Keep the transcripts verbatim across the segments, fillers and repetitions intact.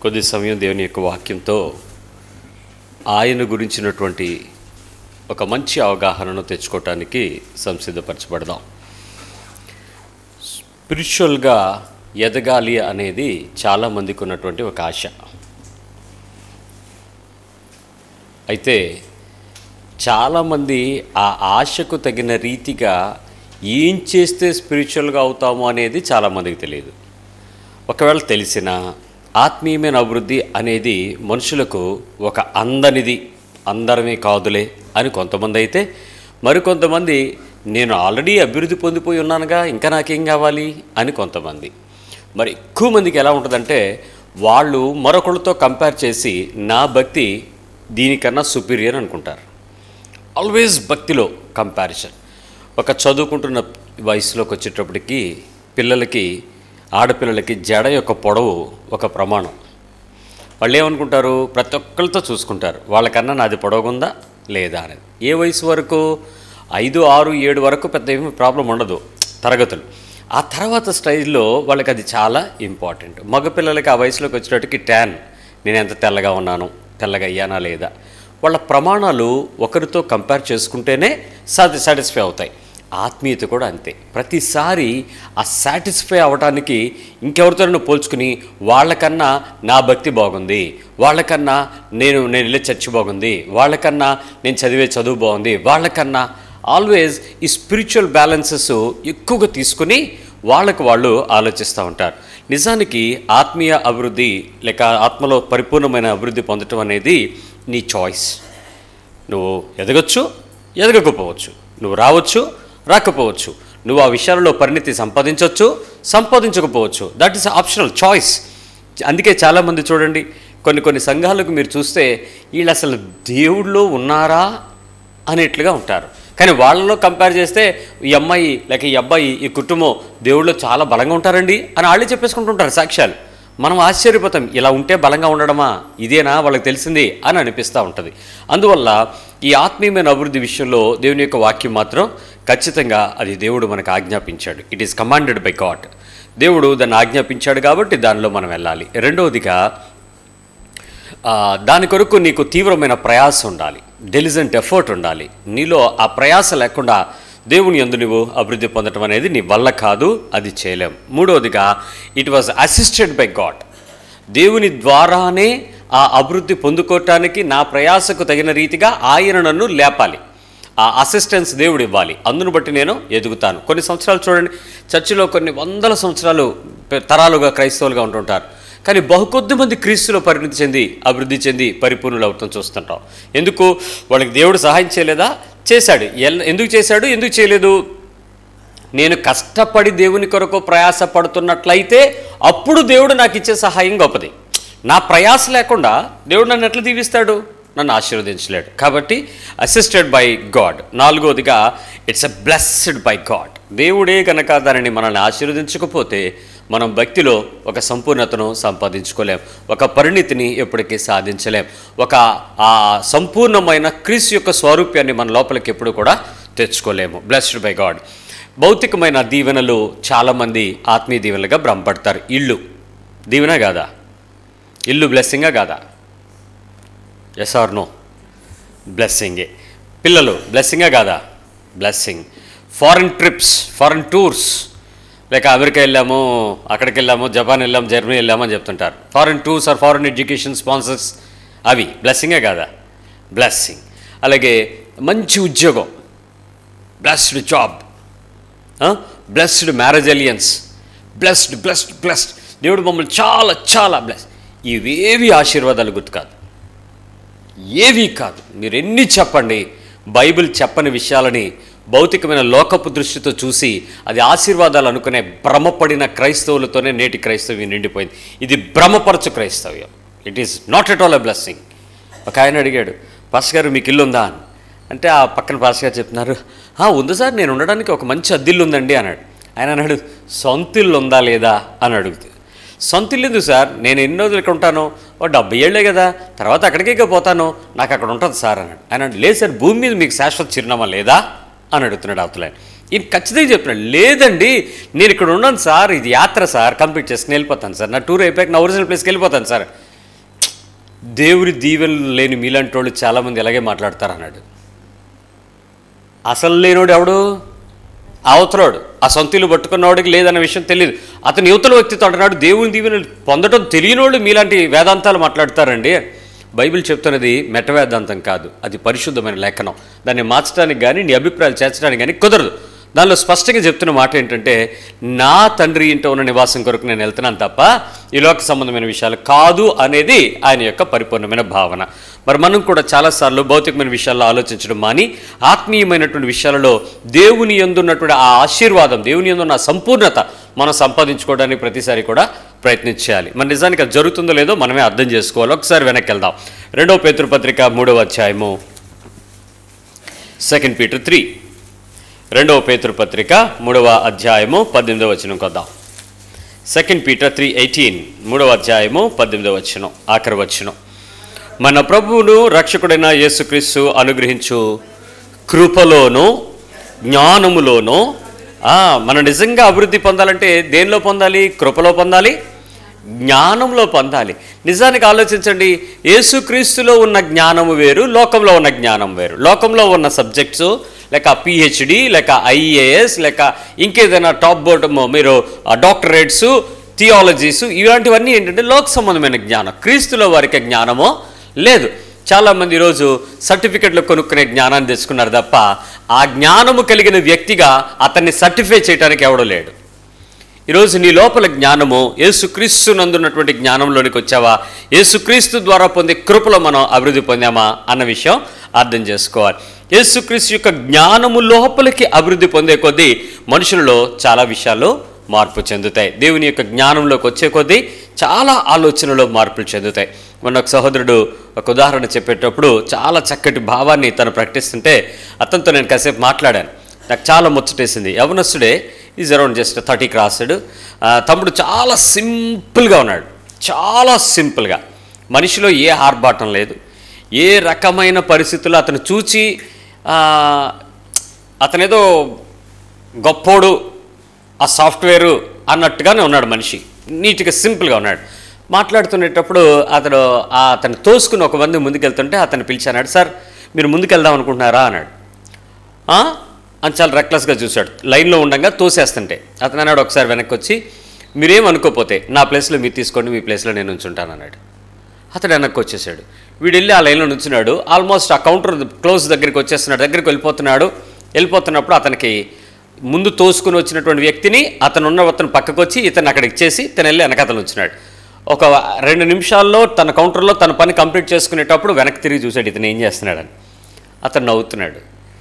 కొద్ది సమయం దేవుని యొక్క వాక్యంతో ఆయన గురించినటువంటి ఒక మంచి అవగాహనను తెచ్చుకోవటానికి సంసిద్ధపరచబడదాం. స్పిరిచువల్గా ఎదగాలి అనేది చాలామందికి ఉన్నటువంటి ఒక ఆశ. అయితే చాలామంది ఆ ఆశకు తగిన రీతిగా ఏం చేస్తే స్పిరిచువల్గా అవుతాము అనేది చాలామందికి తెలియదు. ఒకవేళ తెలిసినా ఆత్మీయమైన అభివృద్ధి అనేది మనుషులకు ఒక అందనిది, అందరమే కాదులే అని కొంతమంది అయితే, మరికొంతమంది నేను ఆల్రెడీ అభివృద్ధి పొందిపోయి ఉన్నానుగా ఇంకా నాకేం కావాలి అని కొంతమంది. మరి ఎక్కువ మందికి ఎలా ఉంటుందంటే వాళ్ళు మరొకళ్ళతో కంపేర్ చేసి నా భక్తి దీనికన్నా సుపీరియర్ అనుకుంటారు. ఆల్వేస్ భక్తిలో కంపారిజన్. ఒక చదువుకుంటున్న వయసులోకి వచ్చేటప్పటికి పిల్లలకి, ఆడపిల్లలకి జడ యొక్క పొడవు ఒక ప్రమాణం. వాళ్ళు ఏమనుకుంటారు, ప్రతి ఒక్కరితో చూసుకుంటారు వాళ్ళకన్నా నాది పొడవుగుందా లేదా అనేది. ఏ వయసు వరకు? ఐదు ఆరు ఏడు వరకు పెద్ద ఏమి ప్రాబ్లం ఉండదు తరగతులు. ఆ తర్వాత స్టైల్లో వాళ్ళకి అది చాలా ఇంపార్టెంట్. మగపిల్లలకి ఆ వయసులోకి వచ్చేటప్పటికి ట్యాన్, నేను ఎంత తెల్లగా ఉన్నాను, తెల్లగా అయ్యానా లేదా, వాళ్ళ ప్రమాణాలు ఒకరితో కంపేర్ చేసుకుంటేనే సాటి సాటిస్ఫై అవుతాయి. ఆత్మీయత కూడా అంతే. ప్రతిసారి ఆ సాటిస్ఫై అవ్వడానికి ఇంకెవరితోనూ పోల్చుకుని వాళ్ళకన్నా నా భక్తి బాగుంది, వాళ్ళకన్నా నేను నేను వెళ్ళే చర్చి బాగుంది, వాళ్ళకన్నా నేను చదివే చదువు బాగుంది, వాళ్ళకన్నా ఆల్వేస్ ఈ స్పిరిచువల్ బ్యాలెన్సెస్ ఎక్కువగా తీసుకుని వాళ్ళకు వాళ్ళు ఆలోచిస్తూ ఉంటారు. నిజానికి ఆత్మీయ అభివృద్ధి లేక ఆత్మలో పరిపూర్ణమైన అభివృద్ధి పొందటం అనేది నీ చాయిస్. నువ్వు ఎదగచ్చు, ఎదగకపోవచ్చు, నువ్వు రావచ్చు, రాకపోవచ్చు, నువ్వు ఆ విషయాలలో పరిణితి సంపాదించవచ్చు, సంపాదించకపోవచ్చు. That is optional choice. అందుకే చాలామంది చూడండి, కొన్ని కొన్ని సంఘాలకు మీరు చూస్తే వీళ్ళు అసలు దేవుళ్ళు ఉన్నారా అనేట్లుగా ఉంటారు. కానీ వాళ్ళలో కంపేర్ చేస్తే ఈ అమ్మాయి లేక ఈ అబ్బాయి, ఈ కుటుంబం దేవుళ్ళు చాలా బలంగా ఉంటారండి అని వాళ్ళే చెప్పేసుకుంటుంటారు సాక్ష్యాలు. మనం ఆశ్చర్యపోతాం, ఇలా ఉంటే బలంగా ఉండడమా, ఇదేనా వాళ్ళకి తెలిసింది అని అనిపిస్తూ ఉంటుంది. అందువల్ల ఈ ఆత్మీయమైన అభివృద్ధి విషయంలో దేవుని యొక్క వాక్యం మాత్రం ఖచ్చితంగా అది దేవుడు మనకు ఆజ్ఞాపించాడు. It is commanded by God. దేవుడు దాన్ని ఆజ్ఞాపించాడు కాబట్టి దానిలో మనం వెళ్ళాలి. రెండవదిగా దాని కొరకు నీకు తీవ్రమైన ప్రయాస ఉండాలి, డెలిజెంట్ ఎఫర్ట్ ఉండాలి. నీలో ఆ ప్రయాస లేకుండా దేవుని యందు నువ్వు అభివృద్ధి పొందడం అనేది నీ వల్ల కాదు, అది చేయలేం. మూడవదిగా it was assisted by God. దేవుని ద్వారానే ఆ అభివృద్ధి పొందుకోవటానికి నా ప్రయాసకు తగిన రీతిగా ఆయన నన్ను లేపాలి, ఆ అసిస్టెన్స్ దేవుడు ఇవ్వాలి. అందును బట్టి నేను ఎదుగుతాను. కొన్ని సంవత్సరాలు చూడండి, చర్చిలో కొన్ని వందల సంవత్సరాలు తరాలుగా క్రైస్తవులుగా ఉంటుంటారు, కానీ బహుకొద్ది మంది క్రీస్తులో పరిణితి చెంది అభివృద్ధి చెంది పరిపూర్ణులు అవటం చూస్తుంటాం. ఎందుకు? వాళ్ళకి దేవుడు సహాయం చేయలేదా? చేశాడు. ఎందుకు చేశాడు, ఎందుకు చేయలేదు? నేను కష్టపడి దేవుని కొరకు ప్రయాస పడుతున్నట్లయితే అప్పుడు దేవుడు నాకు ఇచ్చే సహాయం గొప్పది. నా ప్రయాస లేకుండా దేవుడు నన్ను ఎట్లా దీవిస్తాడు? నన్ను ఆశీర్వదించలేడు. కాబట్టి అసిస్టెడ్ బై గాడ్. నాలుగోదిగా it's a blessed by God. దేవుడే కనుక దానిని మనల్ని ఆశీర్వదించకపోతే మనం భక్తిలో ఒక సంపూర్ణతను సంపాదించుకోలేం, ఒక పరిణితిని ఎప్పటికీ సాధించలేం, ఒక ఆ సంపూర్ణమైన క్రీస్తు యొక్క స్వరూప్యాన్ని మన లోపలికి ఎప్పుడు కూడా తెచ్చుకోలేము. Blessed by God. భౌతికమైన దీవెనలు చాలామంది ఆత్మీయ దీవెనలుగా భ్రమపడతారు. ఇల్లు దీవెన కాదా? ఇల్లు బ్లెస్సింగా కాదా? Yes or no? బ్లెస్సింగే. పిల్లలు బ్లెస్సింగా కాదా? Blessing. Foreign trips, foreign tours, లేక అమెరికా వెళ్ళాము, అక్కడికి వెళ్ళాము, జపాన్ వెళ్ళాము, జర్మనీ వెళ్ళాము అని చెప్తుంటారు. Foreign tours or foreign education sponsors, అవి బ్లెస్సింగే కాదా? బ్లెస్సింగ్. అలాగే మంచి ఉద్యోగం, blessed job, blessed marriage alliance, blessed blessed blessed దేవుడు మమ్మల్ని చాలా చాలా బ్లెస్. ఇవేవి ఆశీర్వాదాలు గుర్తు కాదు, ఏవి కాదు. మీరు ఎన్ని చెప్పండి, బైబిల్ చెప్పని విషయాలని భౌతికమైన లోకపు దృష్టితో చూసి అది ఆశీర్వాదాలు అనుకునే భ్రమపడిన క్రైస్తవులతోనే నేటి క్రైస్తవ్యం నిండిపోయింది. ఇది భ్రమపరచు క్రైస్తవ్యం. It is not at all a blessing. ఒక ఆయన అడిగాడు, పాస్టర్ గారు మీకు ఇల్లు ఉందా అని. అంటే ఆ పక్కన పాస్టర్ గారు చెప్తున్నారు, ఉంది సార్, నేను ఉండడానికి ఒక మంచి అద్దిల్లు ఉందండి అన్నాడు. ఆయన అన్నాడు, సొంత ఇల్లు ఉందా లేదా అని అడుగుతుంది. సొంత ఇల్లు ఎందుకు సార్, నేను ఎన్ని రోజులు ఇక్కడ ఉంటాను, ఓ డెబ్బై ఏళ్లే కదా, తర్వాత అక్కడికే పోతాను, నాకు అక్కడ ఉంటుంది సార్ అన్నాడు. ఆయన లేదు సార్, భూమి మీద మీకు శాశ్వత చిరునామా లేదా అని అడుగుతున్నాడు అవతల. ఈయన ఖచ్చితంగా చెప్తున్నాడు, లేదండి నేను ఇక్కడ ఉన్నాను సార్, ఇది యాత్ర సార్, కంప్లీట్ చేసుకుని వెళ్ళిపోతాను సార్, నా టూర్ అయిపోయాక నా ఒరిజినల్ ప్లేస్కి వెళ్ళిపోతాను సార్. దేవుని దీవెనలు లేని మీలాంటి వాళ్ళు చాలామంది ఇలాగే మాట్లాడతారు అన్నాడు. అసలు లేనోడు ఎవడు? అవతలోడు. ఆ సొంతలు పట్టుకున్నవాడికి లేదన్న విషయం తెలియదు. అతని యువతల వ్యక్తితో అంటున్నాడు దేవుని దీవెనలు పొందడం తెలియనోళ్ళు మీలాంటి వేదాంతాలు మాట్లాడతారండి. బైబిల్ చెప్తున్నది మెట వేదాంతం కాదు, అది పరిశుద్ధమైన లేఖనం. దాన్ని మార్చడానికి కానీ నీ అభిప్రాయాలు చేర్చడానికి కానీ కుదరదు. దానిలో స్పష్టంగా చెప్తున్న మాట ఏంటంటే, నా తండ్రి ఇంట ఉన్న నివాసం కొరకు నేను వెళ్తున్నాను తప్ప ఈ లోక సంబంధమైన విషయాలు కాదు అనేది ఆయన యొక్క పరిపూర్ణమైన భావన. మరి మనం కూడా చాలాసార్లు భౌతికమైన విషయాల్లో ఆలోచించడం మాని ఆత్మీయమైనటువంటి విషయాలలో దేవుని యందున్నటువంటి ఆ ఆశీర్వాదం, దేవుని యందున్న సంపూర్ణత మనం సంపాదించుకోవడానికి ప్రతిసారి కూడా ప్రయత్నించాలి. మన నిజానికి అది జరుగుతుందో లేదో మనమే అర్థం చేసుకోవాలి. ఒకసారి వెనక్కి వెళ్దాం. రెండవ పేతురు పత్రిక మూడవ అధ్యాయము, సెకండ్ పీటర్ త్రీ రెండవ పేతురు పత్రిక మూడవ అధ్యాయము పద్దెనిమిదవ వచనం కొద్దాం. సెకండ్ పీటర్ త్రీ ఎయిటీన్ మూడవ అధ్యాయము పద్దెనిమిదవ వచనం, ఆఖరి వచనం. మన ప్రభువును రక్షకుడైన యేసుక్రీస్తు అనుగ్రహించు కృపలోను జ్ఞానములోను, మనం నిజంగా అభివృద్ధి పొందాలంటే దేనిలో పొందాలి? కృపలో పొందాలి, జ్ఞానంలో పొందాలి. నిజానికి ఆలోచించండి, యేసుక్రీస్తులో ఉన్న జ్ఞానము వేరు, లోకంలో ఉన్న జ్ఞానం వేరు. లోకంలో ఉన్న సబ్జెక్ట్స్ లేక పిహెచ్డి లేక ఐఏఎస్ లేక ఇంకేదైనా టాప్ బోర్డ్ మీరు డాక్టరేట్స్, థియాలజీస్, ఇలాంటివన్నీ ఏంటంటే లోక సంబంధమైన జ్ఞానం. క్రీస్తులో వారికి జ్ఞానమో లేదు. చాలామంది ఈరోజు సర్టిఫికెట్లు కొనుక్కునే జ్ఞానాన్ని తెచ్చుకున్నారు తప్ప ఆ జ్ఞానము కలిగిన వ్యక్తిగా అతన్ని సర్టిఫై చేయడానికి ఎవడో లేడు. ఈరోజు నీ లోపల జ్ఞానము యేసుక్రీస్తు నందున్నటువంటి జ్ఞానంలోనికి వచ్చావా, యేసుక్రీస్తు ద్వారా పొందే కృపలో మనం అభివృద్ధి పొందామా అన్న విషయం అర్థం చేసుకోవాలి. యేసుక్రీస్తు యొక్క జ్ఞానము లోపలికి అభివృద్ధి పొందే కొద్దీ మనుషులలో చాలా విషయాలు మార్పు చెందుతాయి. దేవుని యొక్క జ్ఞానంలోకి వచ్చే కొద్దీ చాలా ఆలోచనలో మార్పులు చెందుతాయి. మొన్న ఒక సహోదరుడు ఒక ఉదాహరణ చెప్పేటప్పుడు చాలా చక్కటి భావాన్ని తను ప్రకటిస్తుంటే అతనితో నేను కాసేపు మాట్లాడాను. నాకు చాలా ముచ్చటేసింది. యవనస్తుడే, is around just thirty crossed. తమ్ముడు చాలా సింపుల్గా ఉన్నాడు, చాలా సింపుల్గా. మనిషిలో ఏ ఆర్భాటం లేదు, ఏ రకమైన పరిస్థితుల్లో అతను చూచి అతనేదో గొప్పోడు ఆ సాఫ్ట్వేరు అన్నట్టుగానే ఉన్నాడు. మనిషి నీట్గా సింపుల్గా ఉన్నాడు. మాట్లాడుతునేటప్పుడు అతడు అతను తోసుకుని ఒక మంది ముందుకెళ్తుంటే అతను పిలిచాడు, సార్ మీరు ముందుకెళ్దాం అనుకుంటున్నారా అన్నాడు. అని చాలా రెక్లెస్గా చూశాడు. లైన్లో ఉండగా తోసేస్తుంటే అతను అన్నాడు, ఒకసారి వెనక్కి వచ్చి మీరేం అనుకోపోతే నా ప్లేస్లో మీరు తీసుకోండి, మీ ప్లేస్లో నేను ఉంచుంటాను అన్నాడు. అతడు వెనక్కి వచ్చేసాడు. వీడు వెళ్ళి ఆ లైన్లో నుంచున్నాడు. ఆల్మోస్ట్ ఆ కౌంటర్ క్లోజ్ దగ్గరికి వచ్చేస్తున్నాడు. దగ్గరికి వెళ్ళిపోతున్నాడు. వెళ్ళిపోతున్నప్పుడు అతనికి ముందు తోసుకుని వచ్చినటువంటి వ్యక్తిని అతను ఉన్న అతను పక్కకు వచ్చి ఇతను అక్కడ ఇచ్చేసి తను వెళ్ళి వెనకతను ఉంచున్నాడు. ఒక రెండు నిమిషాల్లో తన కౌంటర్లో తన పని కంప్లీట్ చేసుకునేటప్పుడు వెనక్కి తిరిగి చూశాడు ఇతను ఏం చేస్తున్నాడని. అతను నవ్వుతున్నాడు.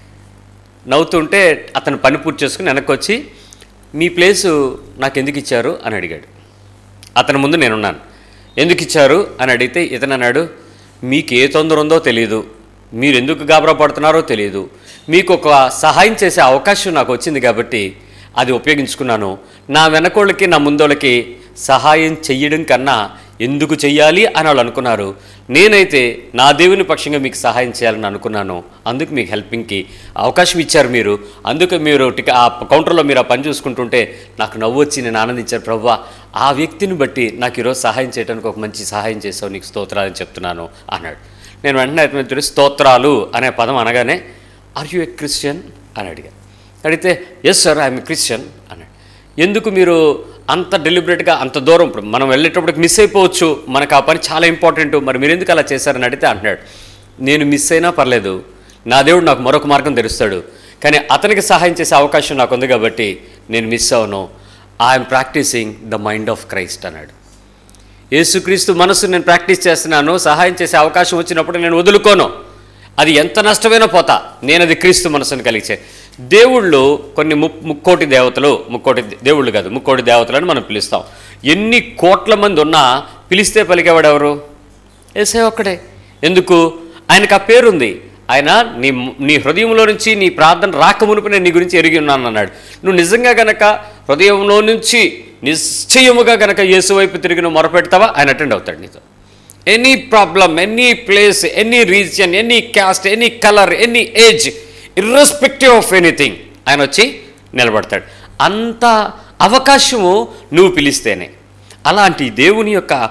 నవ్వుతుంటే అతను పని పూర్తి చేసుకుని వెనక్కి వచ్చి మీ ప్లేసు నాకు ఎందుకు ఇచ్చారు అని అడిగాడు. అతని ముందు నేనున్నాను. ఎందుకు ఇచ్చారు అని అడిగితే ఇతను అన్నాడు, మీకు ఏ తొందర ఉందో తెలియదు, మీరు ఎందుకు గాబరా పడుతున్నారో తెలియదు, మీకు ఒక సహాయం చేసే అవకాశం నాకు వచ్చింది కాబట్టి అది ఉపయోగించుకున్నాను. నా వెనకోళ్ళకి నా ముందోళ్ళకి సహాయం చెయ్యడం కన్నా ఎందుకు చెయ్యాలి అని వాళ్ళు అనుకున్నారు. నేనైతే నా దేవుని పక్షంగా మీకు సహాయం చేయాలని అనుకున్నాను. అందుకు మీకు హెల్పింగ్కి అవకాశం ఇచ్చారు మీరు. అందుకు మీరు ఆ కౌంటర్లో మీరు ఆ పని చూసుకుంటుంటే నాకు నవ్వు వచ్చి నేను ఆనందించాను. ప్రభువా, ఆ వ్యక్తిని బట్టి నాకు ఈరోజు సహాయం చేయడానికి ఒక మంచి సహాయం చేసావు, నీకు స్తోత్రాలని చెప్తున్నాను అన్నాడు. నేను వెంటనే అతను స్తోత్రాలు అనే పదం అనగానే ఆర్ యు ఏ క్రిస్టియన్ అని అడిగాను. అడిగితే yes sir I'm a Christian అన్నాడు. ఎందుకు మీరు అంత డెలిబరేట్గా అంత దూరం, ఇప్పుడు మనం వెళ్ళేటప్పటికి మిస్ అయిపోవచ్చు, మనకు ఆ పని చాలా ఇంపార్టెంట్, మరి మీరు ఎందుకు అలా చేశారని అడిగితే అంటున్నాడు, నేను మిస్ అయినా పర్లేదు, నా దేవుడు నాకు మరొక మార్గం తెరుస్తాడు, కానీ అతనికి సహాయం చేసే అవకాశం నాకు ఉంది కాబట్టి నేను మిస్ అవను. I'm practising the mind of Christ అన్నాడు. యేసుక్రీస్తు మనసు నేను ప్రాక్టీస్ చేస్తున్నాను. సహాయం చేసే అవకాశం వచ్చినప్పుడు నేను వదులుకోను. అది ఎంత నష్టమైనా పోతా, నేను అది క్రీస్తు మనసును కలిగించే. దేవుళ్ళు కొన్ని ము ముక్కోటి దేవతలు, ముక్కోటి దేవుళ్ళు కాదు ముక్కోటి దేవతలని మనం పిలుస్తాం. ఎన్ని కోట్ల మంది ఉన్నా పిలిస్తే పలికేవాడు ఎవరు? యేసే ఒక్కడే. ఎందుకు? ఆయనకు ఆ పేరుంది. ఆయన నీ నీ హృదయంలో నుంచి నీ ప్రార్థన రాకమునుపు నేను నీ గురించి ఎరిగి ఉన్నాను అన్నాడు. నువ్వు నిజంగా గనక హృదయంలో నుంచి నిశ్చయముగా గనక యేసు వైపు తిరిగి నువ్వు మొరపెడతావా, ఆయన అటెండ్ అవుతాడు నీతో. Any problem, any place, any region, any caste, any colour, any age, irrespective of anything ఆయన వచ్చి నిలబడతాడు. అంత అవకాశము నువ్వు పిలిస్తేనే. అలాంటి దేవుని యొక్క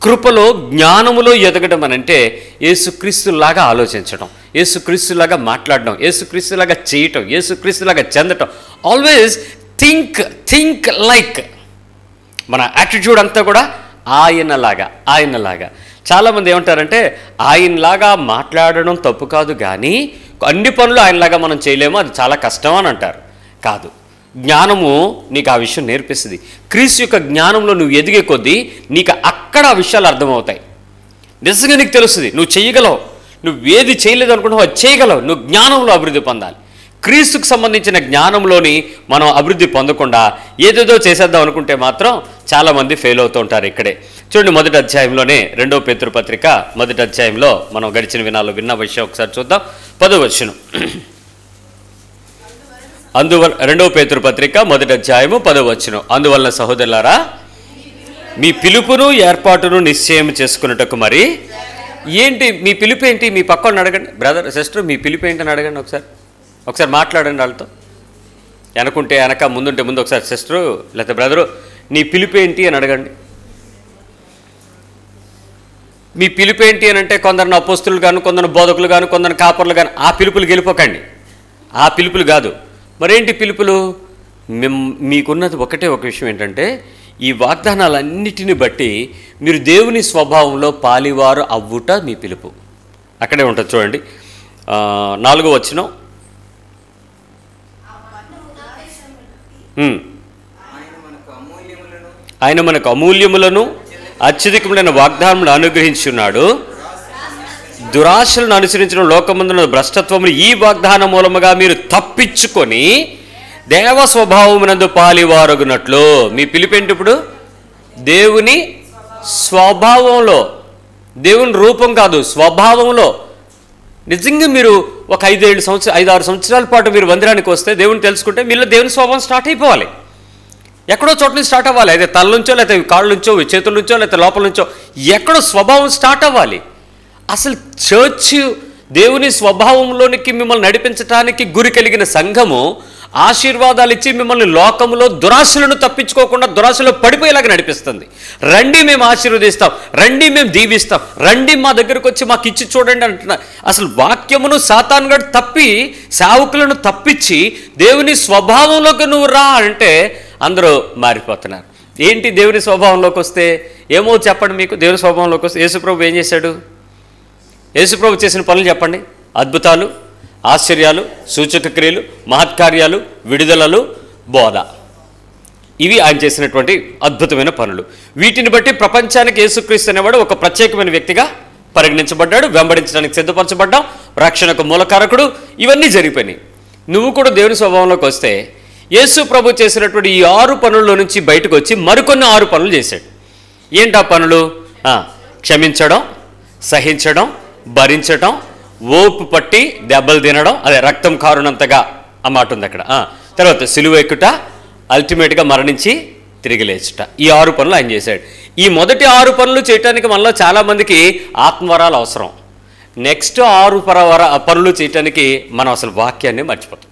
కృపలో జ్ఞానములో ఎదగడం అని అంటే యేసుక్రీస్తులాగా ఆలోచించడం, యేసుక్రీస్తులాగా మాట్లాడడం, యేసుక్రీస్తులాగా చేయటం, యేసుక్రీస్తులాగా చెందటం. Always think think like. మన యాటిట్యూడ్ అంతా కూడా ఆయనలాగా ఆయనలాగా. చాలామంది ఏమంటారంటే ఆయనలాగా మాట్లాడడం తప్పు కాదు, కానీ అన్ని పనులు ఆయనలాగా మనం చేయలేము, అది చాలా కష్టం అని అంటారు. కాదు, జ్ఞానము నీకు ఆ విషయం నేర్పిస్తుంది. క్రీస్తు యొక్క జ్ఞానంలో నువ్వు ఎదిగే కొద్దీ నీకు అక్కడ ఆ విషయాలు అర్థమవుతాయి. నిజంగా నీకు తెలుస్తుంది, నువ్వు చేయగలవు. నువ్వు ఏది చేయలేదు అనుకుంటున్నావు అది చేయగలవు. నువ్వు జ్ఞానంలో అభివృద్ధి పొందాలి. క్రీస్తుకు సంబంధించిన జ్ఞానంలోని మనం అభివృద్ధి పొందకుండా ఏదేదో చేసేద్దాం అనుకుంటే మాత్రం చాలామంది ఫెయిల్ అవుతూ ఉంటారు. ఇక్కడే చూడండి, మొదటి అధ్యాయంలోనే రెండవ పేతురు పత్రిక మొదటి అధ్యాయంలో మనం గడిచిన వినాల్లో విన్న విషయం ఒకసారి చూద్దాం. పదో వచనం. అందువల్ల రెండవ పేతురు పత్రిక మొదటి అధ్యాయము పదో వచనం. అందువలన సహోదరులారా, మీ పిలుపును ఏర్పాటును నిశ్చయం చేసుకున్నట్టుకు మరి ఏంటి మీ పిలుపు ఏంటి? మీ పక్కన అడగండి, బ్రదర్ సిస్టర్ మీ పిలుపు ఏంటని అడగండి. ఒకసారి ఒకసారి మాట్లాడండి వాళ్ళతో. వెనకుంటే వెనక, ముందుంటే ముందు. ఒకసారి సిస్టరు లేకపోతే బ్రదరు నీ పిలుపు ఏంటి అని అడగండి. మీ పిలుపు ఏంటి అని అంటే కొందరు అపోస్తులు గాను, కొందరు బోధకులు గాను, కొందరు కాపర్లు గాను, ఆ పిలుపులు గెలిపోకండి. ఆ పిలుపులు కాదు. మరేంటి పిలుపులు? మేము మీకున్నది ఒకటే ఒక విషయం ఏంటంటే, ఈ వాగ్దానాలన్నిటిని బట్టి మీరు దేవుని స్వభావంలో పాలివారు అవ్వుట మీ పిలుపు. అక్కడే ఉంటుంది చూడండి, నాలుగో వచనం. ఆయన మనకు అమూల్యములను అత్యధికములైన వాగ్దానములను అనుగ్రహించున్నాడు. దురాశలను అనుసరించడం లోకమందున భ్రష్టత్వమును ఈ వాగ్దానం మూలముగా మీరు తప్పించుకొని దేవ స్వభావమునందు పాలివారగునట్లు. మీ పిలిపేంటి ఇప్పుడు? దేవుని స్వభావంలో, దేవుని రూపం కాదు, స్వభావంలో. నిజంగా మీరు ఒక ఐదేళ్ళు సంవత్సరం ఐదు ఆరు సంవత్సరాల పాటు మీరు మందిరానికి వస్తే దేవుని తెలుసుకుంటే మీలో దేవుని స్వభావం స్టార్ట్ అయిపోవాలి. ఎక్కడో చోట నుంచి స్టార్ట్ అవ్వాలి. అయితే తల నుంచో, లేకపోతే కాళ్ళ నుంచో, చేతుల నుంచో, లేకపోతే లోపల నుంచో ఎక్కడో స్వభావం స్టార్ట్ అవ్వాలి. అసలు చర్చ్ దేవుని స్వభావంలోనికి మిమ్మల్ని నడిపించడానికి గురి కలిగిన సంఘము ఆశీర్వాదాలు ఇచ్చి మిమ్మల్ని లోకములో దురాశలను తప్పించుకోకుండా దురాశలో పడిపోయేలాగా నడిపిస్తుంది. రండి మేము ఆశీర్వదిస్తాం, రండి మేము దీవిస్తాం, రండి మా దగ్గరకు వచ్చి మాకు ఇచ్చి చూడండి అంటున్నా. అసలు వాక్యమును సాతానుగాడు తప్పి సేవకులను తప్పించి దేవుని స్వభావంలోకి నువ్వు రా అంటే అందరూ మారిపోతున్నారు. ఏంటి దేవుని స్వభావంలోకి వస్తే ఏమో చెప్పండి మీకు. దేవుని స్వభావంలోకి వస్తే యేసుప్రభు ఏం చేశాడు? యేసుప్రభు చేసిన పనులు చెప్పండి. అద్భుతాలు, ఆశ్చర్యాలు, సూచక క్రియలు, మహత్కార్యాలు, విడుదలలు, బోధ, ఇవి ఆయన చేసినటువంటి అద్భుతమైన పనులు. వీటిని బట్టి ప్రపంచానికి యేసుక్రీస్తు అనేవాడు ఒక ప్రత్యేకమైన వ్యక్తిగా పరిగణించబడ్డాడు. వెంబడించడానికి సిద్ధపరచబడ్డాం. రక్షణకు మూలకారకుడు. ఇవన్నీ జరిగిపోయినాయి. నువ్వు కూడా దేవుని స్వభావంలోకి వస్తే యేసు ప్రభు చేసినటువంటి ఈ ఆరు పనుల్లో నుంచి బయటకు వచ్చి మరికొన్ని ఆరు పనులు చేశాడు. ఏంటి ఆ పనులు? క్షమించడం, సహించడం, భరించడం, ఓపు పట్టి దెబ్బలు తినడం, అదే రక్తం కారునంతగా ఆ మాట ఉంది అక్కడ. తర్వాత సిలువ ఎక్కుట, అల్టిమేట్గా మరణించి తిరిగి లేచుట. ఈ ఆరు పనులు ఆయన చేశాడు. ఈ మొదటి ఆరు పనులు చేయడానికి మనలో చాలామందికి ఆత్మవరాలు అవసరం. నెక్స్ట్ ఆరు పరవర పనులు చేయటానికి మనం అసలు వాక్యాన్ని మర్చిపోతాం.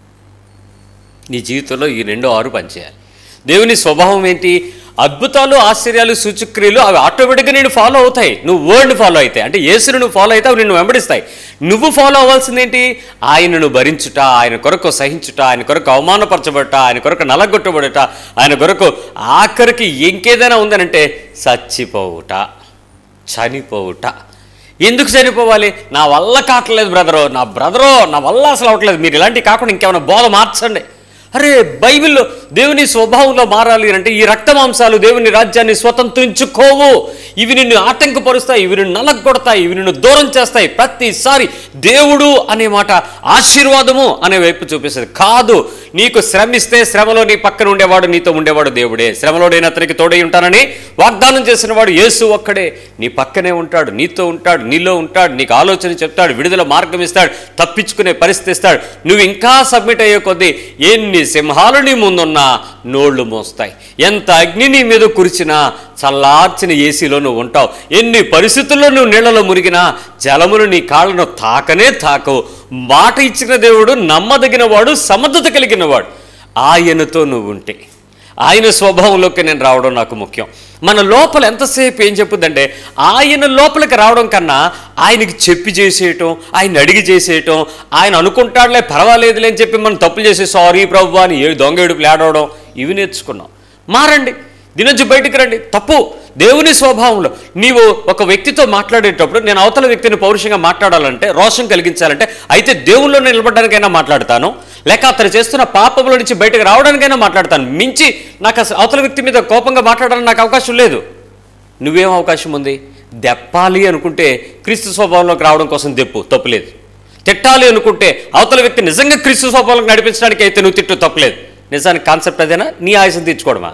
నీ జీవితంలో ఈ రెండో ఆరు పనిచేయాలి. దేవుని స్వభావం ఏంటి? అద్భుతాలు, ఆశ్చర్యాలు, సూచక్రియలు అవి ఆటోమేటిక్గా నేను ఫాలో అవుతాయి. నువ్వు వర్డ్ని ఫాలో అయితే, అంటే యేసుని నువ్వు ఫాలో అయితే అవి నిన్ను వెంబడిస్తాయి. నువ్వు ఫాలో అవ్వాల్సింది ఏంటి? ఆయనను భరించుట, ఆయన కొరకు సహించుట, ఆయన కొరకు అవమానపరచబడట, ఆయన కొరకు నలగొట్టబడట, ఆయన కొరకు ఆఖరికి ఇంకేదైనా ఉందనంటే చచ్చిపోవుట, చనిపోవుట. ఎందుకు చనిపోవాలి? నా వల్ల కావట్లేదు బ్రదరో, నా బ్రదరో నా వల్ల అసలు అవ్వట్లేదు. మీరు ఇలాంటివి కాకుండా ఇంకేమైనా బోధ మార్చండి. అరే, బైబిల్లో దేవుని స్వభావంలో మారాలి అంటే ఈ రక్తమాంసాలు దేవుని రాజ్యాన్ని స్వతంత్రించుకోవు. ఇవి నిన్ను ఆటంకపరుస్తాయి, ఇవి నిన్ను నలగొడతాయి, ఇవి నిన్ను దూరం చేస్తాయి. ప్రతిసారి దేవుడు అనే మాట ఆశీర్వాదము అనే వైపు చూపిస్తుంది. కాదు, నీకు శ్రమిస్తే శ్రమలో నీ పక్కన ఉండేవాడు, నీతో ఉండేవాడు దేవుడే. శ్రమలో నేను అతనికి తోడై ఉంటానని వాగ్దానం చేసిన వాడు యేసు ఒక్కడే. నీ పక్కనే ఉంటాడు, నీతో ఉంటాడు, నీలో ఉంటాడు, నీకు ఆలోచన చెప్తాడు, విడుదల మార్గం ఇస్తాడు, తప్పించుకునే పరిస్థితి ఇస్తాడు. నువ్వు ఇంకా సబ్మిట్ అయ్యే కొద్దీ ఎన్ని సింహాలు నీ ముందున్నా నోళ్లు మోస్తాయి. ఎంత అగ్ని నీ మీద కురిచినా చల్లార్చిన ఏసీలో నువ్వు ఉంటావు. ఎన్ని పరిస్థితుల్లో నువ్వు నీళ్లలో మురిగినా జలములు నీ కాళ్ళను తాకనే తాకవు. మాట ఇచ్చిన దేవుడు నమ్మదగిన వాడు, సమర్థత కలిగిన వాడు. ఆయనతో నువ్వు ఉంటే, ఆయన స్వభావంలోకి నేను రావడం నాకు ముఖ్యం. మన లోపల ఎంతసేపు ఏం చెప్పుద్దంటే ఆయన లోపలికి రావడం కన్నా ఆయనకి చెప్పి చేసేయటం, ఆయన అడిగి చేసేయటం, ఆయన అనుకుంటాడులే పర్వాలేదులే అని చెప్పి మనం తప్పులు చేసే సారీ ప్రభు అని ఏ దొంగ ఏడుపులు ఆడవడం ఇవి నేర్చుకున్నాం. మారండి, దీని నుంచి బయటికి రండి. తప్పు దేవుని స్వభావంలో. నీవు ఒక వ్యక్తితో మాట్లాడేటప్పుడు నేను అవతల వ్యక్తిని పౌరుషంగా మాట్లాడాలంటే, రోషం కలిగించాలంటే, అయితే దేవుల్లో నిలబడడానికైనా మాట్లాడతాను, లేక అతను చేస్తున్న పాపంలో నుంచి బయటకు రావడానికైనా మాట్లాడతాను. మించి నాకు అసలు అవతల వ్యక్తి మీద కోపంగా మాట్లాడాలని నాకు అవకాశం లేదు. నువ్వేం అవకాశం ఉంది? దెప్పాలి అనుకుంటే క్రీస్తు స్వభావంలోకి రావడం కోసం దెప్పు, తప్పులేదు. తిట్టాలి అనుకుంటే అవతల వ్యక్తి నిజంగా క్రీస్తు స్వభావంలోకి నడిపించడానికి అయితే నువ్వు తిట్టు, తప్పులేదు. నిజానికి కాన్సెప్ట్ అదేనా? నీ ఆయాసం తీర్చుకోవడమా?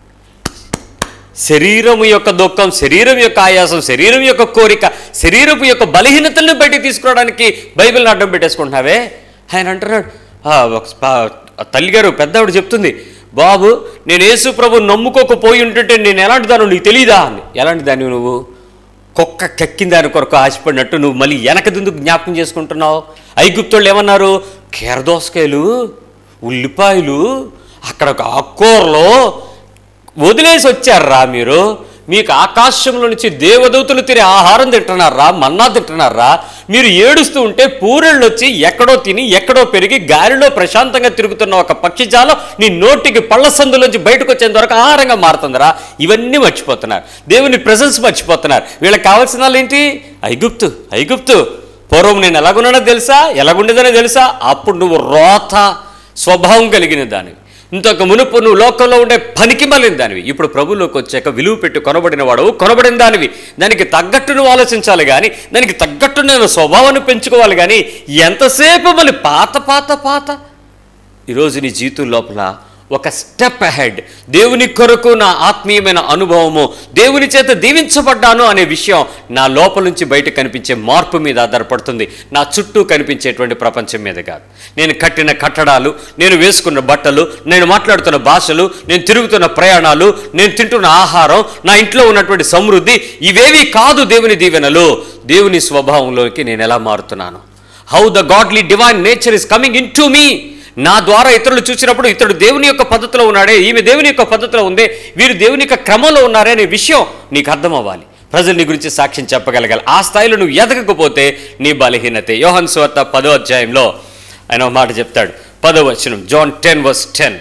శరీరం యొక్క దుఃఖం, శరీరం యొక్క ఆయాసం, శరీరం యొక్క కోరిక, శరీరపు యొక్క బలహీనతలను బయటికి తీసుకురావడానికి బైబిల్ని అడ్డం పెట్టేసుకుంటున్నావే. ఆయన అంటున్నాడు, తల్లిగారు పెద్దవాడు చెప్తుంది, బాబు నేను యేసు ప్రభు నమ్ముకోకపోయి ఉంటుంటే నేను ఎలాంటి దాన్ని నీకు తెలియదా అని. ఎలాంటి దాన్ని నువ్వు? కుక్క కక్కిన దాని కొరకు ఆశపడినట్టు నువ్వు మళ్ళీ వెనకదుందుకు జ్ఞాపకం చేసుకుంటున్నావు. ఐగుప్తోళ్ళు ఏమన్నారు? కీరదోసకాయలు, ఉల్లిపాయలు, అక్కడ ఆకుకూరలో వదిలేసి వచ్చారా మీరు? మీకు ఆకాశంలో నుంచి దేవదూతలు తినే ఆహారం తింటున్నారా? మన్నా తింటున్నారా? మీరు ఏడుస్తూ ఉంటే పూరెళ్ళు వచ్చి ఎక్కడో తిని ఎక్కడో పెరిగి గాలిలో ప్రశాంతంగా తిరుగుతున్న ఒక పక్షిజాలం నీ నోటికి పళ్ళ సందులోంచి బయటకు వచ్చేంత వరకు ఆహారంగా మారుతుందిరా. ఇవన్నీ మర్చిపోతున్నారు, దేవుని ప్రెజెన్స్ మర్చిపోతున్నారు. వీళ్ళకి కావాల్సిన వాళ్ళు ఏంటి? ఐగుప్తు. ఐగుప్తు పూర్వం నేను ఎలాగున్నానో తెలుసా, ఎలాగుండేదనో తెలుసా? అప్పుడు నువ్వు రోత స్వభావం కలిగిన దానివి. ఇంతకు మునుపు నువ్వు లోకంలో ఉండే పనికి మళ్ళిన దానివి. ఇప్పుడు ప్రభులోకి వచ్చాక విలువ పెట్టి కొనబడిన వాడవు, కొనబడిన దానివి. దానికి తగ్గట్టు నువ్వు ఆలోచించాలి కానీ, దానికి తగ్గట్టు నేను స్వభావాన్ని పెంచుకోవాలి కానీ, ఎంతసేపు మళ్ళీ పాత పాత పాత. ఈరోజు నీ జీవితం లోపల ఒక స్టెప్ అహెడ్. దేవుని కొరకు నా ఆత్మీయమైన అనుభవము, దేవుని చేత దీవించబడ్డాను అనే విషయం నా లోపల నుంచి బయట కనిపించే మార్పు మీద ఆధారపడుతుంది, నా చుట్టూ కనిపించేటువంటి ప్రపంచం మీద కాదు. నేను కట్టిన కట్టడాలు, నేను వేసుకున్న బట్టలు, నేను మాట్లాడుతున్న భాషలు, నేను తిరుగుతున్న ప్రయాణాలు, నేను తింటున్న ఆహారం, నా ఇంట్లో ఉన్నటువంటి సమృద్ధి, ఇవేవి కాదు దేవుని దీవెనలు. దేవుని స్వభావంలోకి నేను ఎలా మారుతున్నాను? How the godly divine nature is coming into me. నా ద్వారా ఇతరులు చూసినప్పుడు ఇతడు దేవుని యొక్క పద్ధతిలో ఉన్నాడే, ఈమె దేవుని యొక్క పద్ధతిలో ఉందే, వీరు దేవుని యొక్క క్రమంలో ఉన్నారే అనే విషయం నీకు అర్థం అవ్వాలి. ప్రజలు నీ గురించి సాక్ష్యం చెప్పగలగాలి. ఆ స్థాయిలో నువ్వు ఎదగకపోతే నీ బలహీనతే. యోహాను సువార్త పదో అధ్యాయంలో ఆయన ఒక మాట చెప్తాడు, పదో వచనం, జాన్ టెన్ వర్స్ టెన్.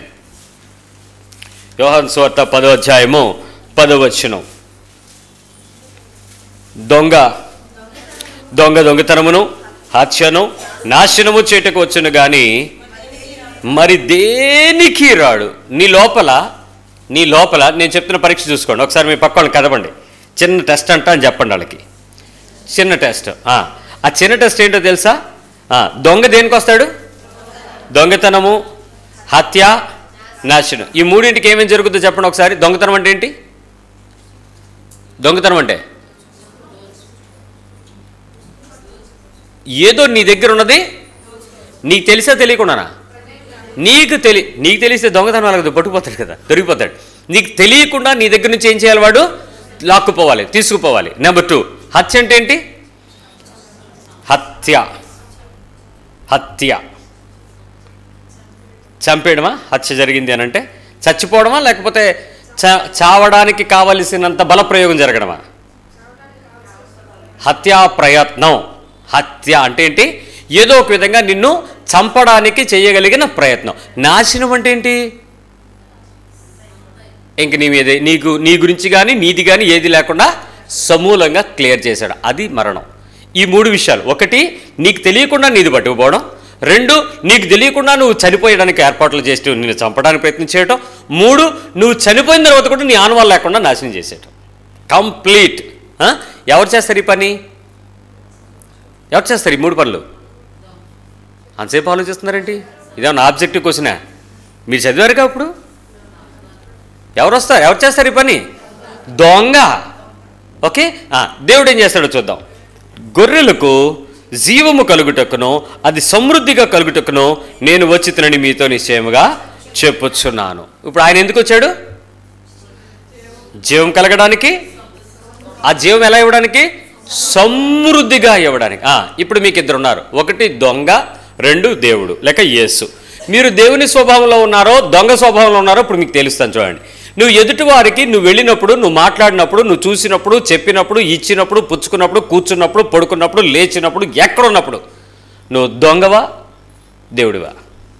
యోహాను సువార్త పదో అధ్యాయము పదో వచనం. దొంగ దొంగ దొంగతనమును హత్యను నాశనము చేటకు వచ్చును కానీ మరి దేనికి రాడు. నీ లోపల నీ లోపల నేను చెప్తున్న పరీక్ష చూసుకోండి. ఒకసారి మీ పక్క వాళ్ళని కదపండి. చిన్న టెస్ట్ అంట అని చెప్పండి వాళ్ళకి. చిన్న టెస్ట్. ఆ చిన్న టెస్ట్ ఏంటో తెలుసా? దొంగ దేనికి వస్తాడు? దొంగతనము, హత్య, నాశనం. ఈ మూడింటికి ఏమేమి జరుగుతుందో చెప్పండి ఒకసారి. దొంగతనం అంటే ఏంటి? దొంగతనం అంటే ఏదో నీ దగ్గర ఉన్నది నీకు తెలిసా తెలియకుండానా? నీకు తెలి నీకు తెలిస్తే దొంగతనం అలాగే పట్టుకుపోతాడు కదా, దొరికిపోతాడు. నీకు తెలియకుండా నీ దగ్గర నుంచి ఏం చేయాలి? వాడు లాక్కుపోవాలి, తీసుకుపోవాలి. నెంబర్ టూ, హత్య అంటే ఏంటి? హత్య హత్య చంపేయడమా? హత్య జరిగింది అని అంటే చచ్చిపోవడమా, లేకపోతే చ చావడానికి కావలసినంత బల ప్రయోగం జరగడమా? హత్యా ప్రయత్నం. హత్య అంటే ఏంటి? ఏదో ఒక విధంగా నిన్ను చంపడానికి చేయగలిగిన ప్రయత్నం. నాశనం అంటే ఏంటి? ఇంక నీ మీద నీకు నీ గురించి కానీ నీది కానీ ఏది లేకుండా సమూలంగా క్లియర్ చేశాడు, అది మరణం. ఈ మూడు విషయాలు, ఒకటి నీకు తెలియకుండా నీది పట్టుకుపోవడం, రెండు నీకు తెలియకుండా నువ్వు చనిపోయడానికి ఏర్పాట్లు చేసి నిన్ను చంపడానికి ప్రయత్నం చేయటం, మూడు నువ్వు చనిపోయిన తర్వాత కూడా నీ ఆనవాళ్ళు లేకుండా నాశనం చేసేయటం. కంప్లీట్. ఎవరు చేస్తారు ఈ పని? ఎవరు చేస్తారు ఈ మూడు పనులు? అంతసేపు ఆలోచిస్తున్నారేంటి? ఇదేమన్నా ఆబ్జెక్టివ్ క్వశ్చనా? మీరు చదివారుగా ఇప్పుడు? ఎవరు వస్తారు? ఎవరు చేస్తారు ఈ పని? దొంగ. ఓకే, దేవుడు ఏం చేస్తాడో చూద్దాం. గొర్రెలకు జీవము కలుగుటకును అది సమృద్ధిగా కలుగుటకును నేను వచ్చి తినని మీతో నిశ్చయముగా చెప్పుచున్నాను. ఇప్పుడు ఆయన ఎందుకు వచ్చాడు? జీవం కలగడానికి. ఆ జీవం ఎలా ఇవ్వడానికి? సమృద్ధిగా ఇవ్వడానికి. ఇప్పుడు మీకు ఇద్దరు ఉన్నారు, ఒకటి దొంగ, రెండు దేవుడు లేక యేసు. మీరు దేవుని స్వభావంలో ఉన్నారో దొంగ స్వభావంలో ఉన్నారో ఇప్పుడు మీకు తెలుస్తాను చూడండి. నువ్వు ఎదుటి వారికి నువ్వు వెళ్ళినప్పుడు, నువ్వు మాట్లాడినప్పుడు, నువ్వు చూసినప్పుడు, చెప్పినప్పుడు, ఇచ్చినప్పుడు, పుచ్చుకున్నప్పుడు, కూర్చున్నప్పుడు, పడుకున్నప్పుడు, లేచినప్పుడు, ఎక్కడున్నప్పుడు నువ్వు దొంగవా దేవుడివా?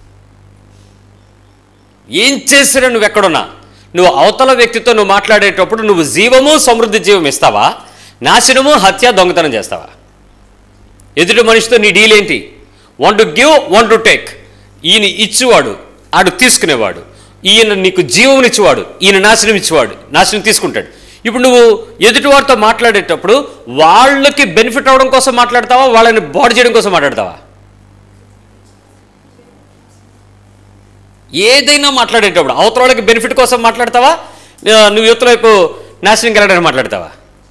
ఏం చేసినా నువ్వు ఎక్కడున్నా, నువ్వు అవతల వ్యక్తితో నువ్వు మాట్లాడేటప్పుడు నువ్వు జీవము సమృద్ధి జీవం ఇస్తావా, నాశనము హత్య దొంగతనం చేస్తావా? ఎదుటి మనిషితో నీ డీల్ ఏంటి? Want to give, want to take. ఈయన ఇచ్చేవాడు, ఆడు తీసుకునేవాడు. ఈయన నీకు జీవం ఇచ్చేవాడు, ఈయన నాశనం ఇచ్చేవాడు, నాశనం తీసుకుంటాడు. ఇప్పుడు నువ్వు ఎదుటి వారితో మాట్లాడేటప్పుడు వాళ్ళకి బెనిఫిట్ అవ్వడం కోసం మాట్లాడతావా, వాళ్ళని బాడీ చేయడం కోసం మాట్లాడతావా? ఏదైనా మాట్లాడేటప్పుడు అవతల వాళ్ళకి బెనిఫిట్ కోసం మాట్లాడతావా, నువ్వు యువతల వైపు నాశనం కలగడానికి మాట్లాడతావా?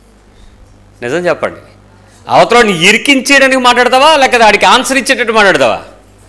నిజం చెప్పండి. అవతలని ఇరికించేయడానికి మాట్లాడతావా, లేకపోతే ఆడికి ఆన్సర్ ఇచ్చేటట్టు మాట్లాడతావా?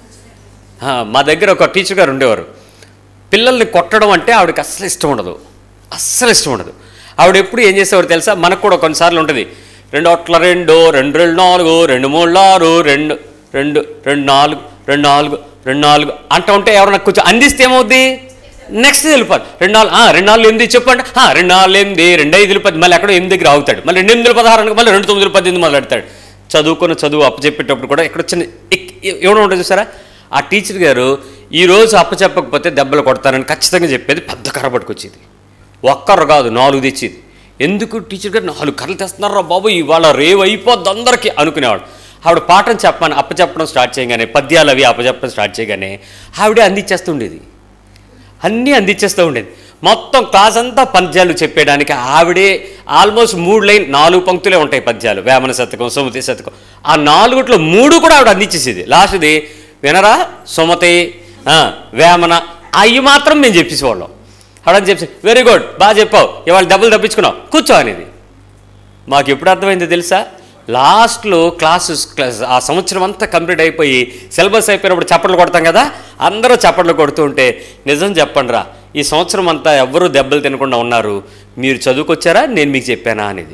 మా దగ్గర ఒక టీచర్ గారు ఉండేవారు. పిల్లల్ని కొట్టడం అంటే ఆవిడకి అస్సలు ఇష్టం ఉండదు, అస్సలు ఇష్టం ఉండదు. ఆవిడ ఎప్పుడు ఏం చేసేవారు తెలుసా? మనకు కూడా కొన్నిసార్లు ఉంటుంది, రెండు ఒకట్ల రెండు, రెండు రెండు నాలుగు, రెండు మూడు ఆరు, రెండు రెండు రెండు నాలుగు, రెండు నాలుగు రెండు నాలుగు అంటూ ఉంటే ఎవరన్నా కొంచెం అందిస్తే ఏమవుద్ది? నెక్స్ట్ వెళ్ళిపోదు. రెండు నాలుగు రెండు నాలుగు ఎనిమిది చెప్పండి, రెండు నాలుగు ఎనిమిది, రెండు ఐదులు పది, మళ్ళీ ఎక్కడో ఎనిమిది దగ్గర ఆగుతాడు. మళ్ళీ రెండు ఎనిమిది పదహారు, మళ్ళీ రెండు తొమ్మిది పద్దెనిమిది మొదలెడతాడు. చదువుకున్న చదువు అప్పచెప్పేటప్పుడు కూడా ఎక్కడ చిన్న ఏమైనా ఉంటుంది చూసారా? ఆ టీచర్ గారు ఈరోజు అప్పచెప్పకపోతే దెబ్బలు కొడతానని ఖచ్చితంగా చెప్పేది. పెద్ద కర్ర పట్టుకొచ్చేది, ఒక్కరు కాదు నాలుగు తెచ్చేది. ఎందుకు టీచర్ గారు నాలుగు కర్రలు తెస్తున్నారా బాబు, ఇవాళ రేవు అయిపోద్ది అందరికీ అనుకునేవాడు. ఆవిడ పాఠం చెప్పని అప్పచెప్పడం స్టార్ట్ చేయగానే, పద్యాలు అవి అప్పచెప్పడం స్టార్ట్ చేయగానే ఆవిడే అందించేస్తూ ఉండేది, అన్నీ అందించేస్తూ ఉండేది. మొత్తం క్లాస్ అంతా పద్యాలు చెప్పేయడానికి ఆవిడే ఆల్మోస్ట్ మూడు లైన్ నాలుగు పంక్తులే ఉంటాయి పద్యాలు, వేమన శతకం, సుమతి శతకం. ఆ నాలుగుట్లో మూడు కూడా ఆవిడ అందించేసేది. లాస్ట్ది వినరా సుమతి, వేమన, అవి మాత్రం మేము చెప్పేసేవాళ్ళం. ఆవిడని చెప్పి వెరీ గుడ్, బాగా చెప్పావు, ఇవాళ డబ్బులు తప్పించుకున్నావు, కూర్చో అనేది. మాకు ఎప్పుడు అర్థమైందో తెలుసా? లాస్ట్లో క్లాసు ఆ సంవత్సరం అంతా కంప్లీట్ అయిపోయి సిలబస్ అయిపోయినప్పుడు చప్పట్లు కొడతాం కదా, అందరూ చప్పట్లు కొడుతూ ఉంటే, నిజం చెప్పండి రా, ఈ సంవత్సరం అంతా ఎవ్వరూ దెబ్బలు తినకుండా ఉన్నారు, మీరు చదువుకొచ్చారా, నేను మీకు చెప్పానా అనేది.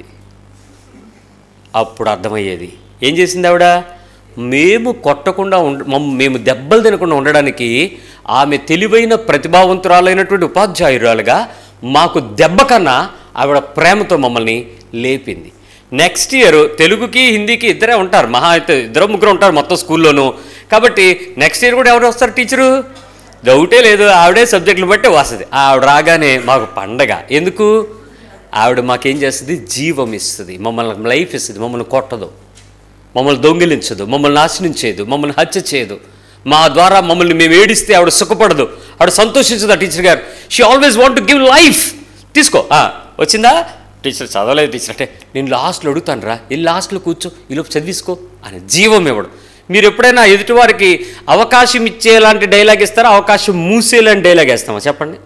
అప్పుడు అర్థమయ్యేది. ఏం చేసింది ఆవిడ? మేము కొట్టకుండా ఉండ మేము దెబ్బలు తినకుండా ఉండడానికి ఆమె తెలివైన ప్రతిభావంతురాలైనటువంటి ఉపాధ్యాయురాలుగా మాకు దెబ్బ కన్నా ఆవిడ ప్రేమతో మమ్మల్ని లేపింది. నెక్స్ట్ ఇయర్ తెలుగుకి హిందీకి ఇద్దరే ఉంటారు, మహా అయితే ఇద్దరు ముగ్గురు ఉంటారు మొత్తం స్కూల్లోనూ. కాబట్టి నెక్స్ట్ ఇయర్ కూడా ఎవరు వస్తారు టీచరు? డౌటే లేదు, ఆవిడే సబ్జెక్టులు బట్టి వస్తుంది. ఆవిడ రాగానే మాకు పండగ. ఎందుకు? ఆవిడ మాకేం చేస్తుంది? జీవం ఇస్తుంది, మమ్మల్ని లైఫ్ ఇస్తుంది. మమ్మల్ని కొట్టదు, మమ్మల్ని దొంగిలించదు, మమ్మల్ని నాశనం చేయదు, మమ్మల్ని హత్య చేయదు. మా ద్వారా మమ్మల్ని మేము ఏడిస్తే ఆవిడ సుఖపడదు, ఆవిడ సంతోషించదు. ఆ టీచర్ గారు she always want to give life. తీసుకో, వచ్చిందా టీచర్? చదవలేదు టీచర్ అంటే, నేను లాస్ట్లో అడుగుతాను రా, వెళ్ళి లాస్ట్లో కూర్చో, ఈలోపు చదివిసుకో అని జీవం ఇవ్వడు. మీరు ఎప్పుడైనా ఎదుటివారికి అవకాశం ఇచ్చేలాంటి డైలాగ్ ఇస్తారా, అవకాశం మూసేలాంటి డైలాగ్ వేస్తామా చెప్పండి?